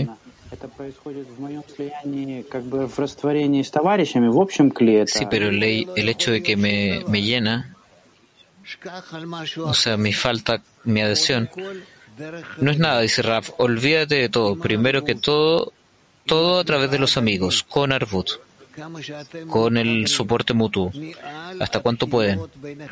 Sí, pero el hecho de que me llena, o sea, mi falta, mi adhesión, no es nada, dice Rav. Olvídate de todo. Primero que todo a través de los amigos, con Arvut, con el soporte mutuo. ¿Hasta cuánto pueden?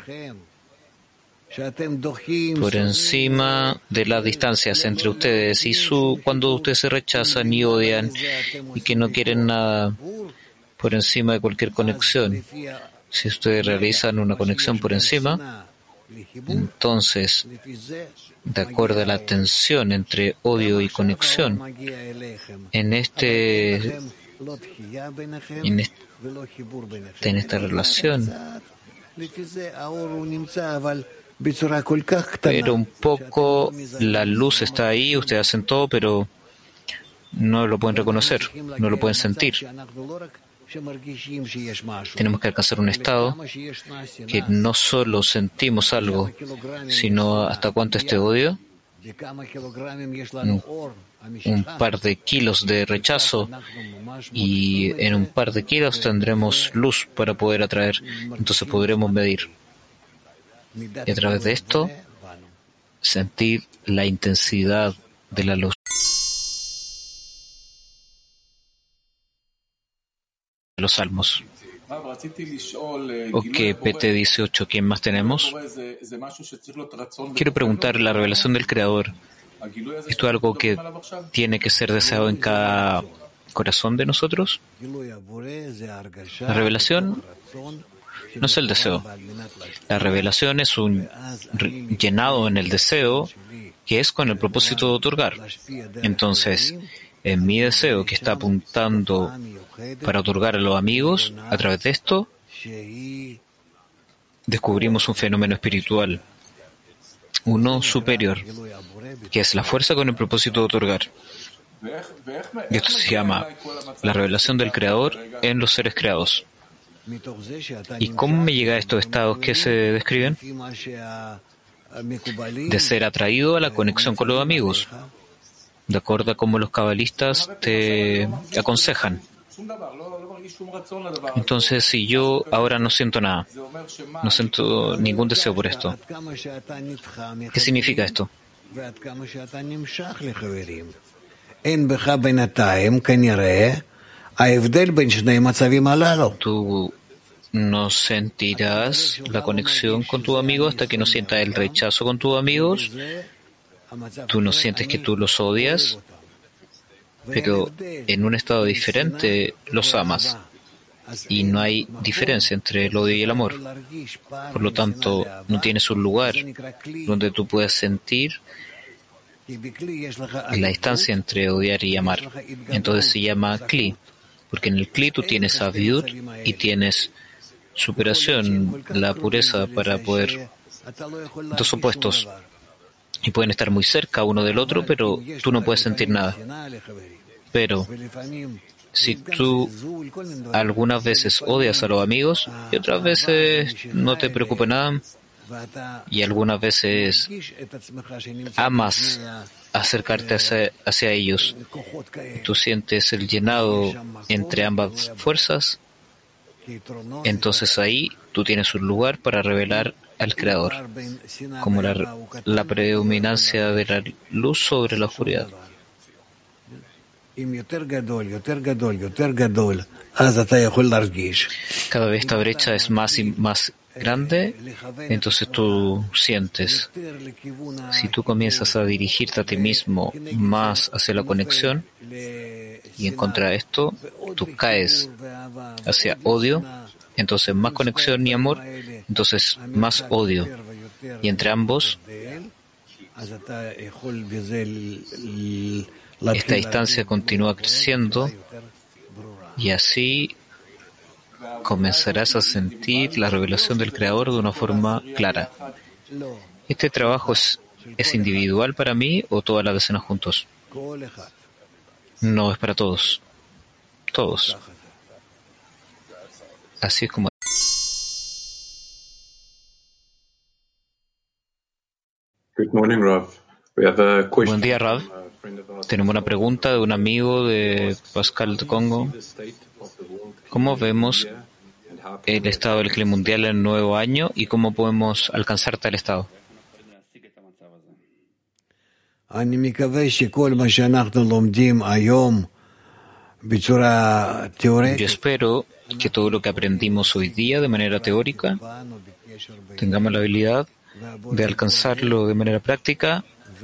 Por encima de las distancias entre ustedes y cuando ustedes se rechazan y odian y que no quieren nada, por encima de cualquier conexión. Si ustedes realizan una conexión por encima, entonces, de acuerdo a la tensión entre odio y conexión, en esta relación, pero un poco la luz está ahí, ustedes hacen todo, pero no lo pueden reconocer, no lo pueden sentir. Tenemos que alcanzar un estado que no solo sentimos algo, sino hasta cuánto este odio, un par de kilos de rechazo, y en un par de kilos tendremos luz para poder atraer, entonces podremos medir. Y a través de esto, sentir la intensidad de la luz. Los salmos. Ok, PT 18, ¿quién más tenemos? Quiero preguntar, la revelación del Creador, ¿esto es algo que tiene que ser deseado en cada corazón de nosotros? La revelación no es el deseo. La revelación es un llenado en el deseo que es con el propósito de otorgar. Entonces, en mi deseo que está apuntando para otorgar a los amigos, a través de esto, descubrimos un fenómeno espiritual, uno superior, que es la fuerza con el propósito de otorgar. Y esto se llama la revelación del Creador en los seres creados. ¿Y cómo me llega a estos estados que se describen? De ser atraído a la conexión con los amigos, de acuerdo a cómo los cabalistas te aconsejan. Entonces, si yo ahora no siento nada, no siento ningún deseo por esto, ¿qué significa esto? Tú no sentirás la conexión con tu amigo hasta que no sientas el rechazo con tus amigos. Tú no sientes que tú los odias, pero en un estado diferente los amas. Y no hay diferencia entre el odio y el amor. Por lo tanto, no tienes un lugar donde tú puedas sentir la distancia entre odiar y amar. Entonces se llama Kli, porque en el Kli tú tienes Aviut y tienes superación, la pureza para poder, dos opuestos, y pueden estar muy cerca uno del otro, pero tú no puedes sentir nada. Pero si tú algunas veces odias a los amigos y otras veces no te preocupa nada, y algunas veces amas acercarte hacia ellos, tú sientes el llenado entre ambas fuerzas, entonces ahí tú tienes un lugar para revelar al Creador, como la predominancia de la luz sobre la oscuridad. Cada vez esta brecha es más y más grande, entonces tú sientes. Si tú comienzas a dirigirte a ti mismo más hacia la conexión y en contra de esto, tú caes hacia odio, entonces más conexión y amor, entonces más odio. Y entre ambos, esta distancia continúa creciendo y así comenzarás a sentir la revelación del Creador de una forma clara. ¿Este trabajo es individual para mí o todas las decenas juntos? No, es para todos. Todos. Así es como. Buen día, Rav. Tenemos una pregunta de un amigo de Pascal de Congo. ¿Cómo vemos el estado del clima mundial en el nuevo año y cómo podemos alcanzar tal estado? Yo espero que todo lo que aprendimos hoy día de manera teórica tengamos la habilidad de alcanzarlo de manera práctica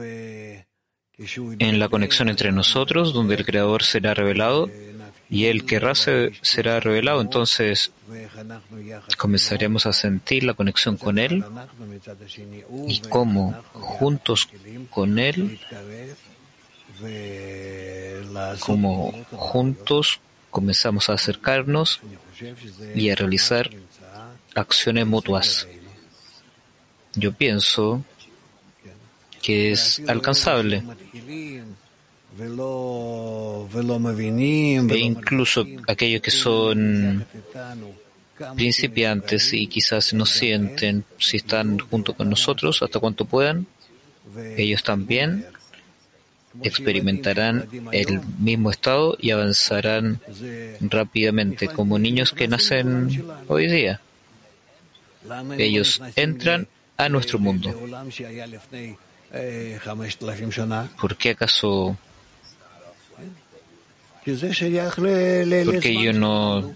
en la conexión entre nosotros, donde el Creador será revelado y Él querrá será revelado. Entonces comenzaremos a sentir la conexión con Él y cómo juntos con Él, como juntos comenzamos a acercarnos y a realizar acciones mutuas. Yo pienso que es alcanzable. E incluso aquellos que son principiantes y quizás no sienten si están junto con nosotros hasta cuanto puedan, ellos también experimentarán el mismo estado y avanzarán rápidamente como niños que nacen hoy día. Ellos entran a nuestro mundo. ¿Por qué acaso? Porque ellos no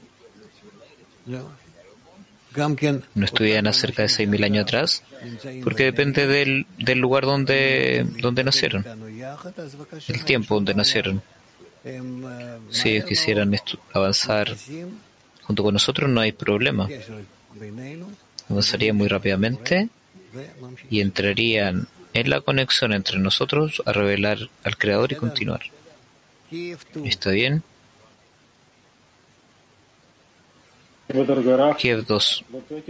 estudian acerca de 6.000 años atrás, porque depende del lugar donde nacieron, el tiempo donde nacieron. Si ellos quisieran avanzar junto con nosotros no hay problema. Avanzaría muy rápidamente y entrarían en la conexión entre nosotros a revelar al Creador y continuar. ¿Está bien? Kiev 2.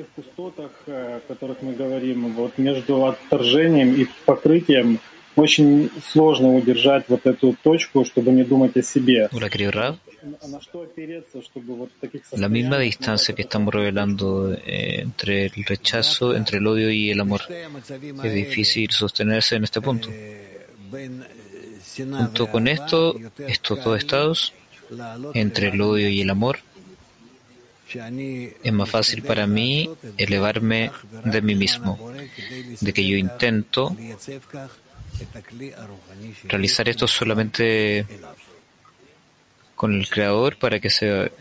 Hola, querido Rav. La misma distancia que estamos revelando entre el rechazo, entre el odio y el amor. Es difícil sostenerse en este punto. Junto con estos dos estados, entre el odio y el amor, es más fácil para mí elevarme de mí mismo, de que yo intento realizar esto solamente con el Creador para que sea.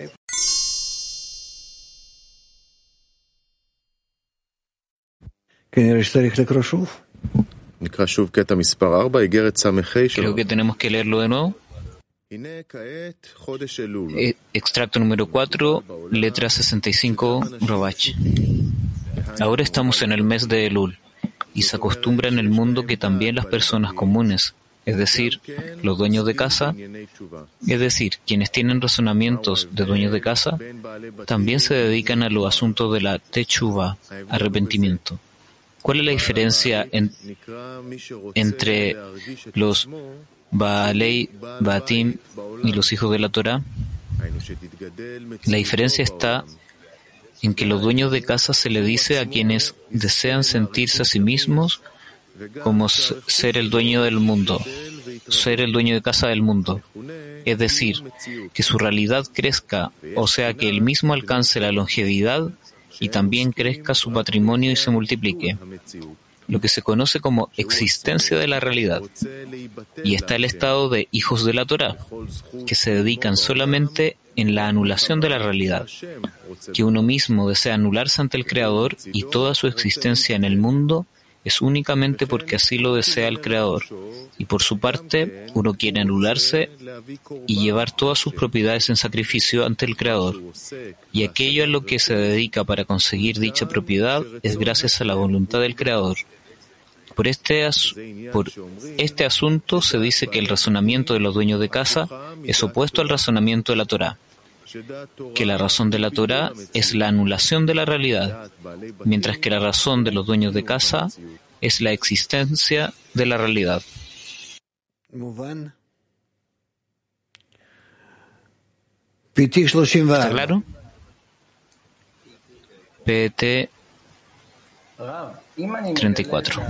Creo que tenemos que leerlo de nuevo. Extracto número 4, letra 65, Ravach. Ahora estamos en el mes de Elul y se acostumbra en el mundo que también las personas comunes, es decir, los dueños de casa, es decir, quienes tienen razonamientos de dueños de casa, también se dedican a los asuntos de la teshuva, arrepentimiento. ¿Cuál es la diferencia entre los Baalei, Baatim y los hijos de la Torá? La diferencia está en que los dueños de casa se le dice a quienes desean sentirse a sí mismos como ser el dueño del mundo, ser el dueño de casa del mundo. Es decir, que su realidad crezca, o sea, que él mismo alcance la longevidad y también crezca su patrimonio y se multiplique. Lo que se conoce como existencia de la realidad. Y está el estado de hijos de la Torá, que se dedican solamente en la anulación de la realidad, que uno mismo desea anularse ante el Creador y toda su existencia en el mundo es únicamente porque así lo desea el Creador. Y por su parte, uno quiere anularse y llevar todas sus propiedades en sacrificio ante el Creador. Y aquello a lo que se dedica para conseguir dicha propiedad es gracias a la voluntad del Creador. Por este asunto se dice que el razonamiento de los dueños de casa es opuesto al razonamiento de la Torá, que la razón de la Torá es la anulación de la realidad, mientras que la razón de los dueños de casa es la existencia de la realidad. ¿Está claro? PT 34.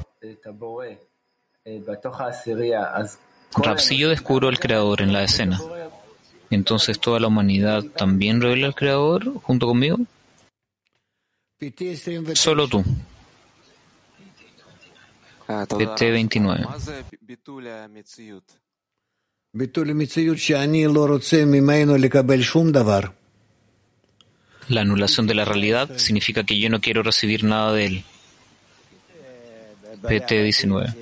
Rab, si yo descubro al Creador en la decena, entonces toda la humanidad también revela al Creador junto conmigo. Solo tú. PT 29. La anulación de la realidad significa que yo no quiero recibir nada de él. PT 19.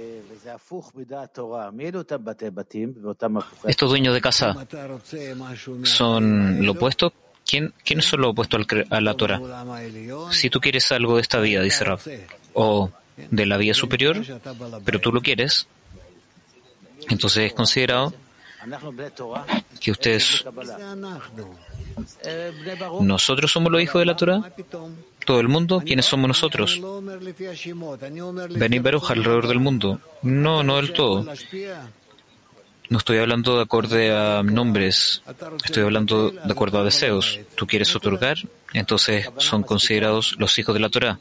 Estos dueños de casa son lo opuesto. ¿Quiénes son lo opuesto a la Torah? Si tú quieres algo de esta vida, dice Rab, o de la vida superior, pero tú lo quieres, entonces es considerado que ustedes, nosotros somos los hijos de la Torah, todo el mundo, ¿quiénes somos nosotros? Beni Baruch alrededor del mundo. No del todo. No estoy hablando de acuerdo a nombres, estoy hablando de acuerdo a deseos. Tú quieres otorgar, entonces son considerados los hijos de la Torah.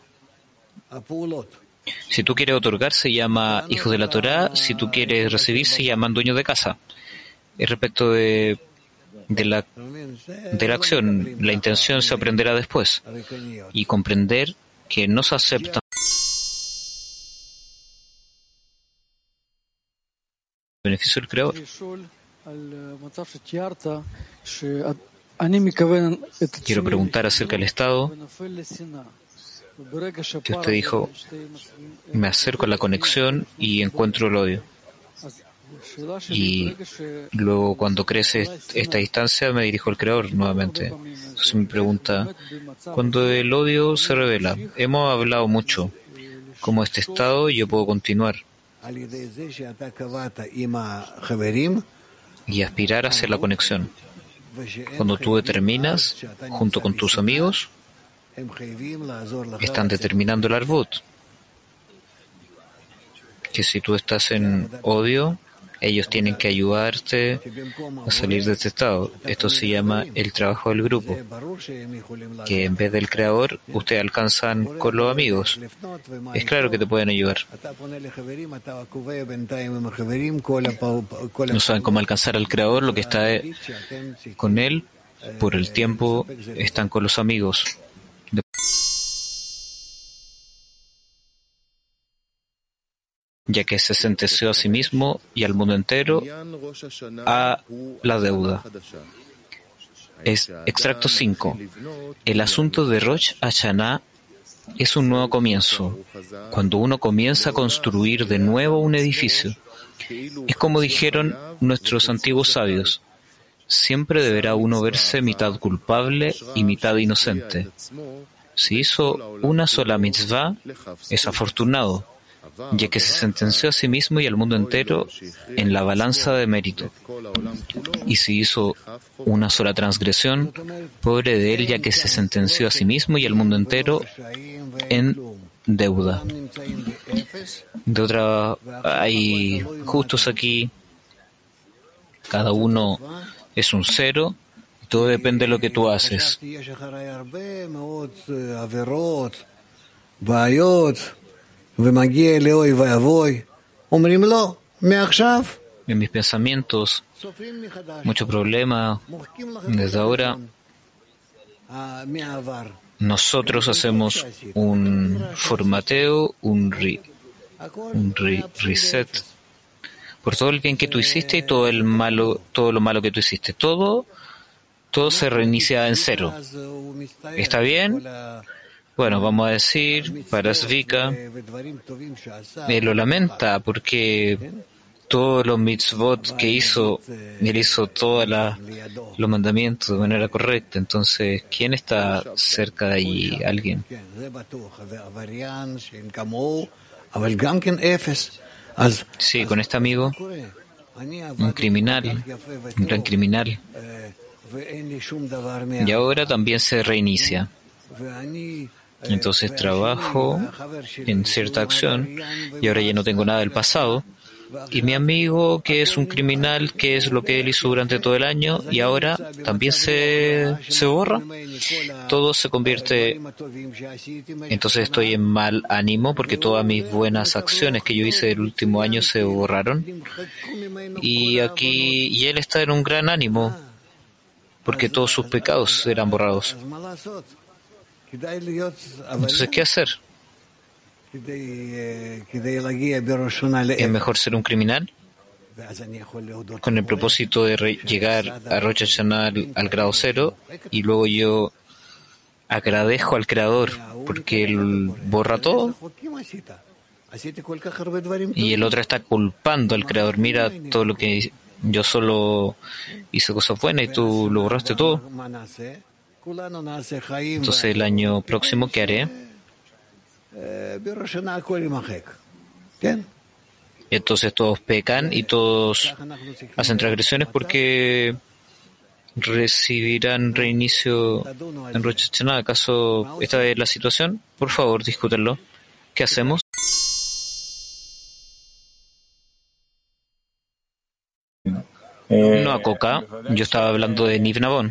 Si tú quieres otorgar, se llama hijo de la Torah. Si tú quieres recibir, se llaman dueños de casa. Respecto de la acción, la intención se aprenderá después. Y comprender que no se acepta el beneficio del Creador. Quiero preguntar acerca del estado que usted dijo, me acerco a la conexión y encuentro el odio. Y luego, cuando crece esta distancia, me dirijo al Creador nuevamente. Entonces me pregunta, cuando el odio se revela, hemos hablado mucho, como este estado yo puedo continuar y aspirar hacia la conexión. Cuando tú determinas, junto con tus amigos, están determinando el Arvut, que si tú estás en odio, ellos tienen que ayudarte a salir de este estado. Esto se llama el trabajo del grupo, que en vez del creador, ustedes alcanzan con los amigos. Es claro que te pueden ayudar. No saben cómo alcanzar al creador, lo que está con él, por el tiempo, están con los amigos. Ya que se sentenció a sí mismo y al mundo entero a la deuda. Es extracto 5. El asunto de Rosh Hashanah es un nuevo comienzo. Cuando uno comienza a construir de nuevo un edificio, es como dijeron nuestros antiguos sabios, siempre deberá uno verse mitad culpable y mitad inocente. Si hizo una sola mitzvah, es afortunado, ya que se sentenció a sí mismo y al mundo entero en la balanza de mérito. Y si hizo una sola transgresión, pobre de él, ya que se sentenció a sí mismo y al mundo entero en deuda. De otra, hay justos aquí, cada uno es un cero, todo depende de lo que tú haces. En mis pensamientos, mucho problema. Desde ahora, nosotros hacemos un formateo, un reset por todo el bien que tú hiciste y todo lo malo que tú hiciste. Todo se reinicia en cero. ¿Está bien? Bueno, vamos a decir, para Zvika, lo lamenta porque todos los mitzvot que hizo, él hizo todos los mandamientos de manera correcta. Entonces, ¿quién está cerca de allí? ¿Alguien? Sí, con este amigo, un criminal, un gran criminal. Y ahora también se reinicia. Entonces trabajo en cierta acción y ahora ya no tengo nada del pasado. Y mi amigo, que es un criminal, que es lo que él hizo durante todo el año, y ahora también se borra. Todo se convierte. Entonces estoy en mal ánimo porque todas mis buenas acciones que yo hice el último año se borraron. Y él está en un gran ánimo porque todos sus pecados eran borrados. Entonces, ¿qué hacer? ¿Es mejor ser un criminal? Con el propósito de llegar a Rosh Hashanah al grado 0 y luego yo agradezco al Creador porque Él borra todo y el otro está culpando al Creador. Mira todo lo que yo solo hice cosas buenas y tú lo borraste todo. Entonces el año próximo, ¿qué haré? Entonces todos pecan y todos hacen transgresiones porque recibirán reinicio en Rosh Hashanah. ¿Acaso esta es la situación? Por favor, discútanlo. ¿Qué hacemos? No a Coca. Yo estaba hablando de Niv Nabón.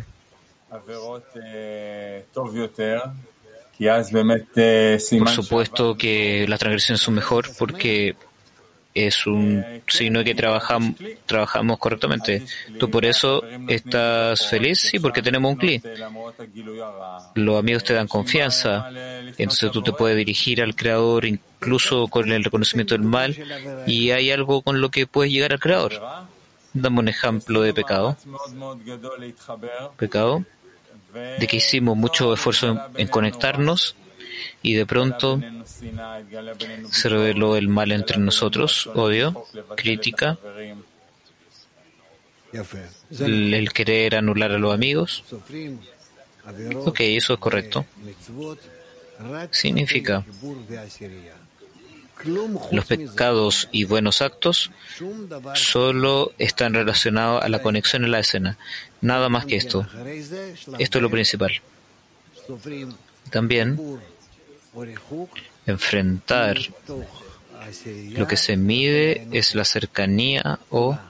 Por supuesto que las transgresiones son mejor porque es un signo de que trabajamos correctamente. ¿Tú por eso estás feliz? Sí, porque tenemos un cli. Los amigos te dan confianza, entonces tú te puedes dirigir al Creador incluso con el reconocimiento del mal y hay algo con lo que puedes llegar al Creador. Dame un ejemplo de pecado. Pecado de que hicimos mucho esfuerzo en conectarnos y de pronto se reveló el mal entre nosotros, odio, crítica, el querer anular a los amigos. Ok, eso es correcto. Significa los pecados y buenos actos solo están relacionados a la conexión en la escena. Nada más que esto. Esto es lo principal. También enfrentar lo que se mide es la cercanía o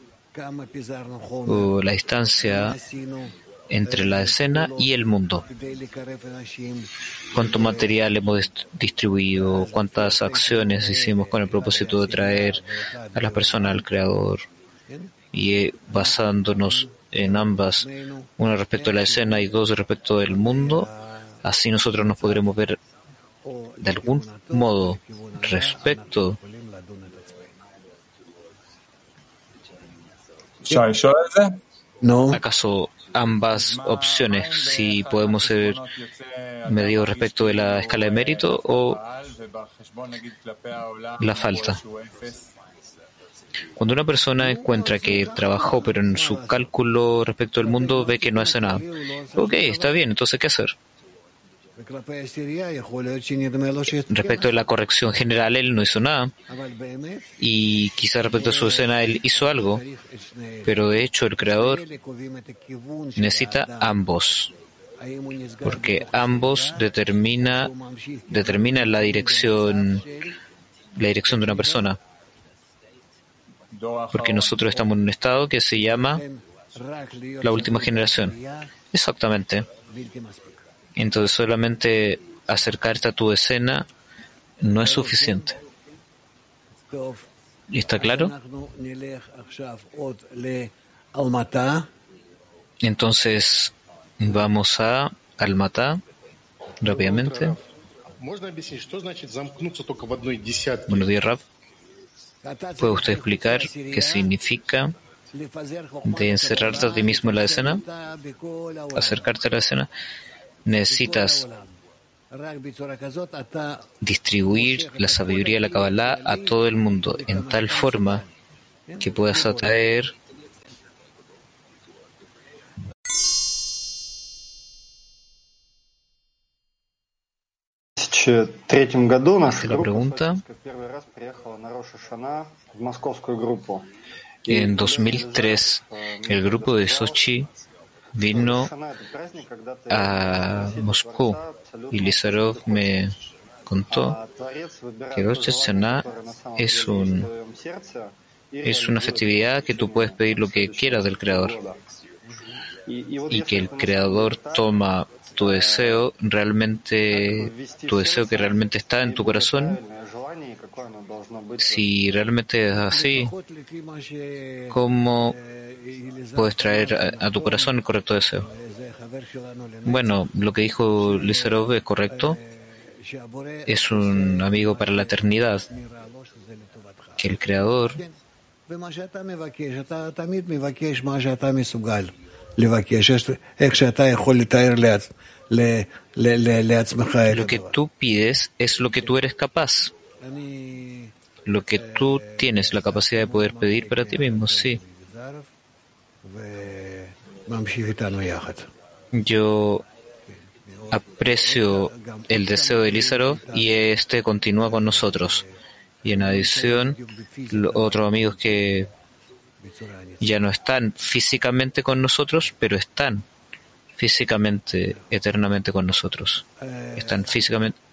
la distancia entre la escena y el mundo. ¿Cuánto material hemos distribuido? ¿Cuántas acciones hicimos con el propósito de traer a las personas al Creador? Y basándonos en ambas, una respecto a la escena y dos respecto del mundo, así nosotros nos podremos ver de algún modo respecto. ¿Acaso ambas opciones, si podemos ser medidos respecto de la escala de mérito o la falta? Cuando una persona encuentra que trabajó, pero en su cálculo respecto al mundo ve que no hace nada. Ok, está bien, entonces ¿qué hacer? Respecto a la corrección general, él no hizo nada. Y quizás respecto a su escena, él hizo algo. Pero de hecho, el Creador necesita ambos. Porque ambos determinan la dirección de una persona. Porque nosotros estamos en un estado que se llama la última generación. Exactamente. Entonces solamente acercarte a tu escena no es suficiente. ¿Está claro? Entonces vamos a Almatá rápidamente. Buenos días, Rab. ¿Puede usted explicar qué significa de encerrarte a ti mismo en la escena? Acercarte a la escena. Necesitas distribuir la sabiduría de la Kabbalah a todo el mundo en tal forma que puedas atraer la pregunta. En 2003, el grupo de Sochi vino a Moscú y Lizarov me contó que Rosh Hashanah es una festividad que tú puedes pedir lo que quieras del Creador y que el Creador toma tu deseo que realmente está en tu corazón. Si realmente es así, ¿cómo puedes traer a tu corazón el correcto deseo? Bueno, lo que dijo Lizarov es correcto. Es un amigo para la eternidad. Que el Creador lo que tú pides es lo que tú eres capaz. Lo que tú tienes la capacidad de poder pedir para ti mismo, sí. Yo aprecio el deseo de Lizarov y este continúa con nosotros. Y en adición, otros amigos que ya no están físicamente con nosotros, pero están físicamente, eternamente con nosotros. Están físicamente,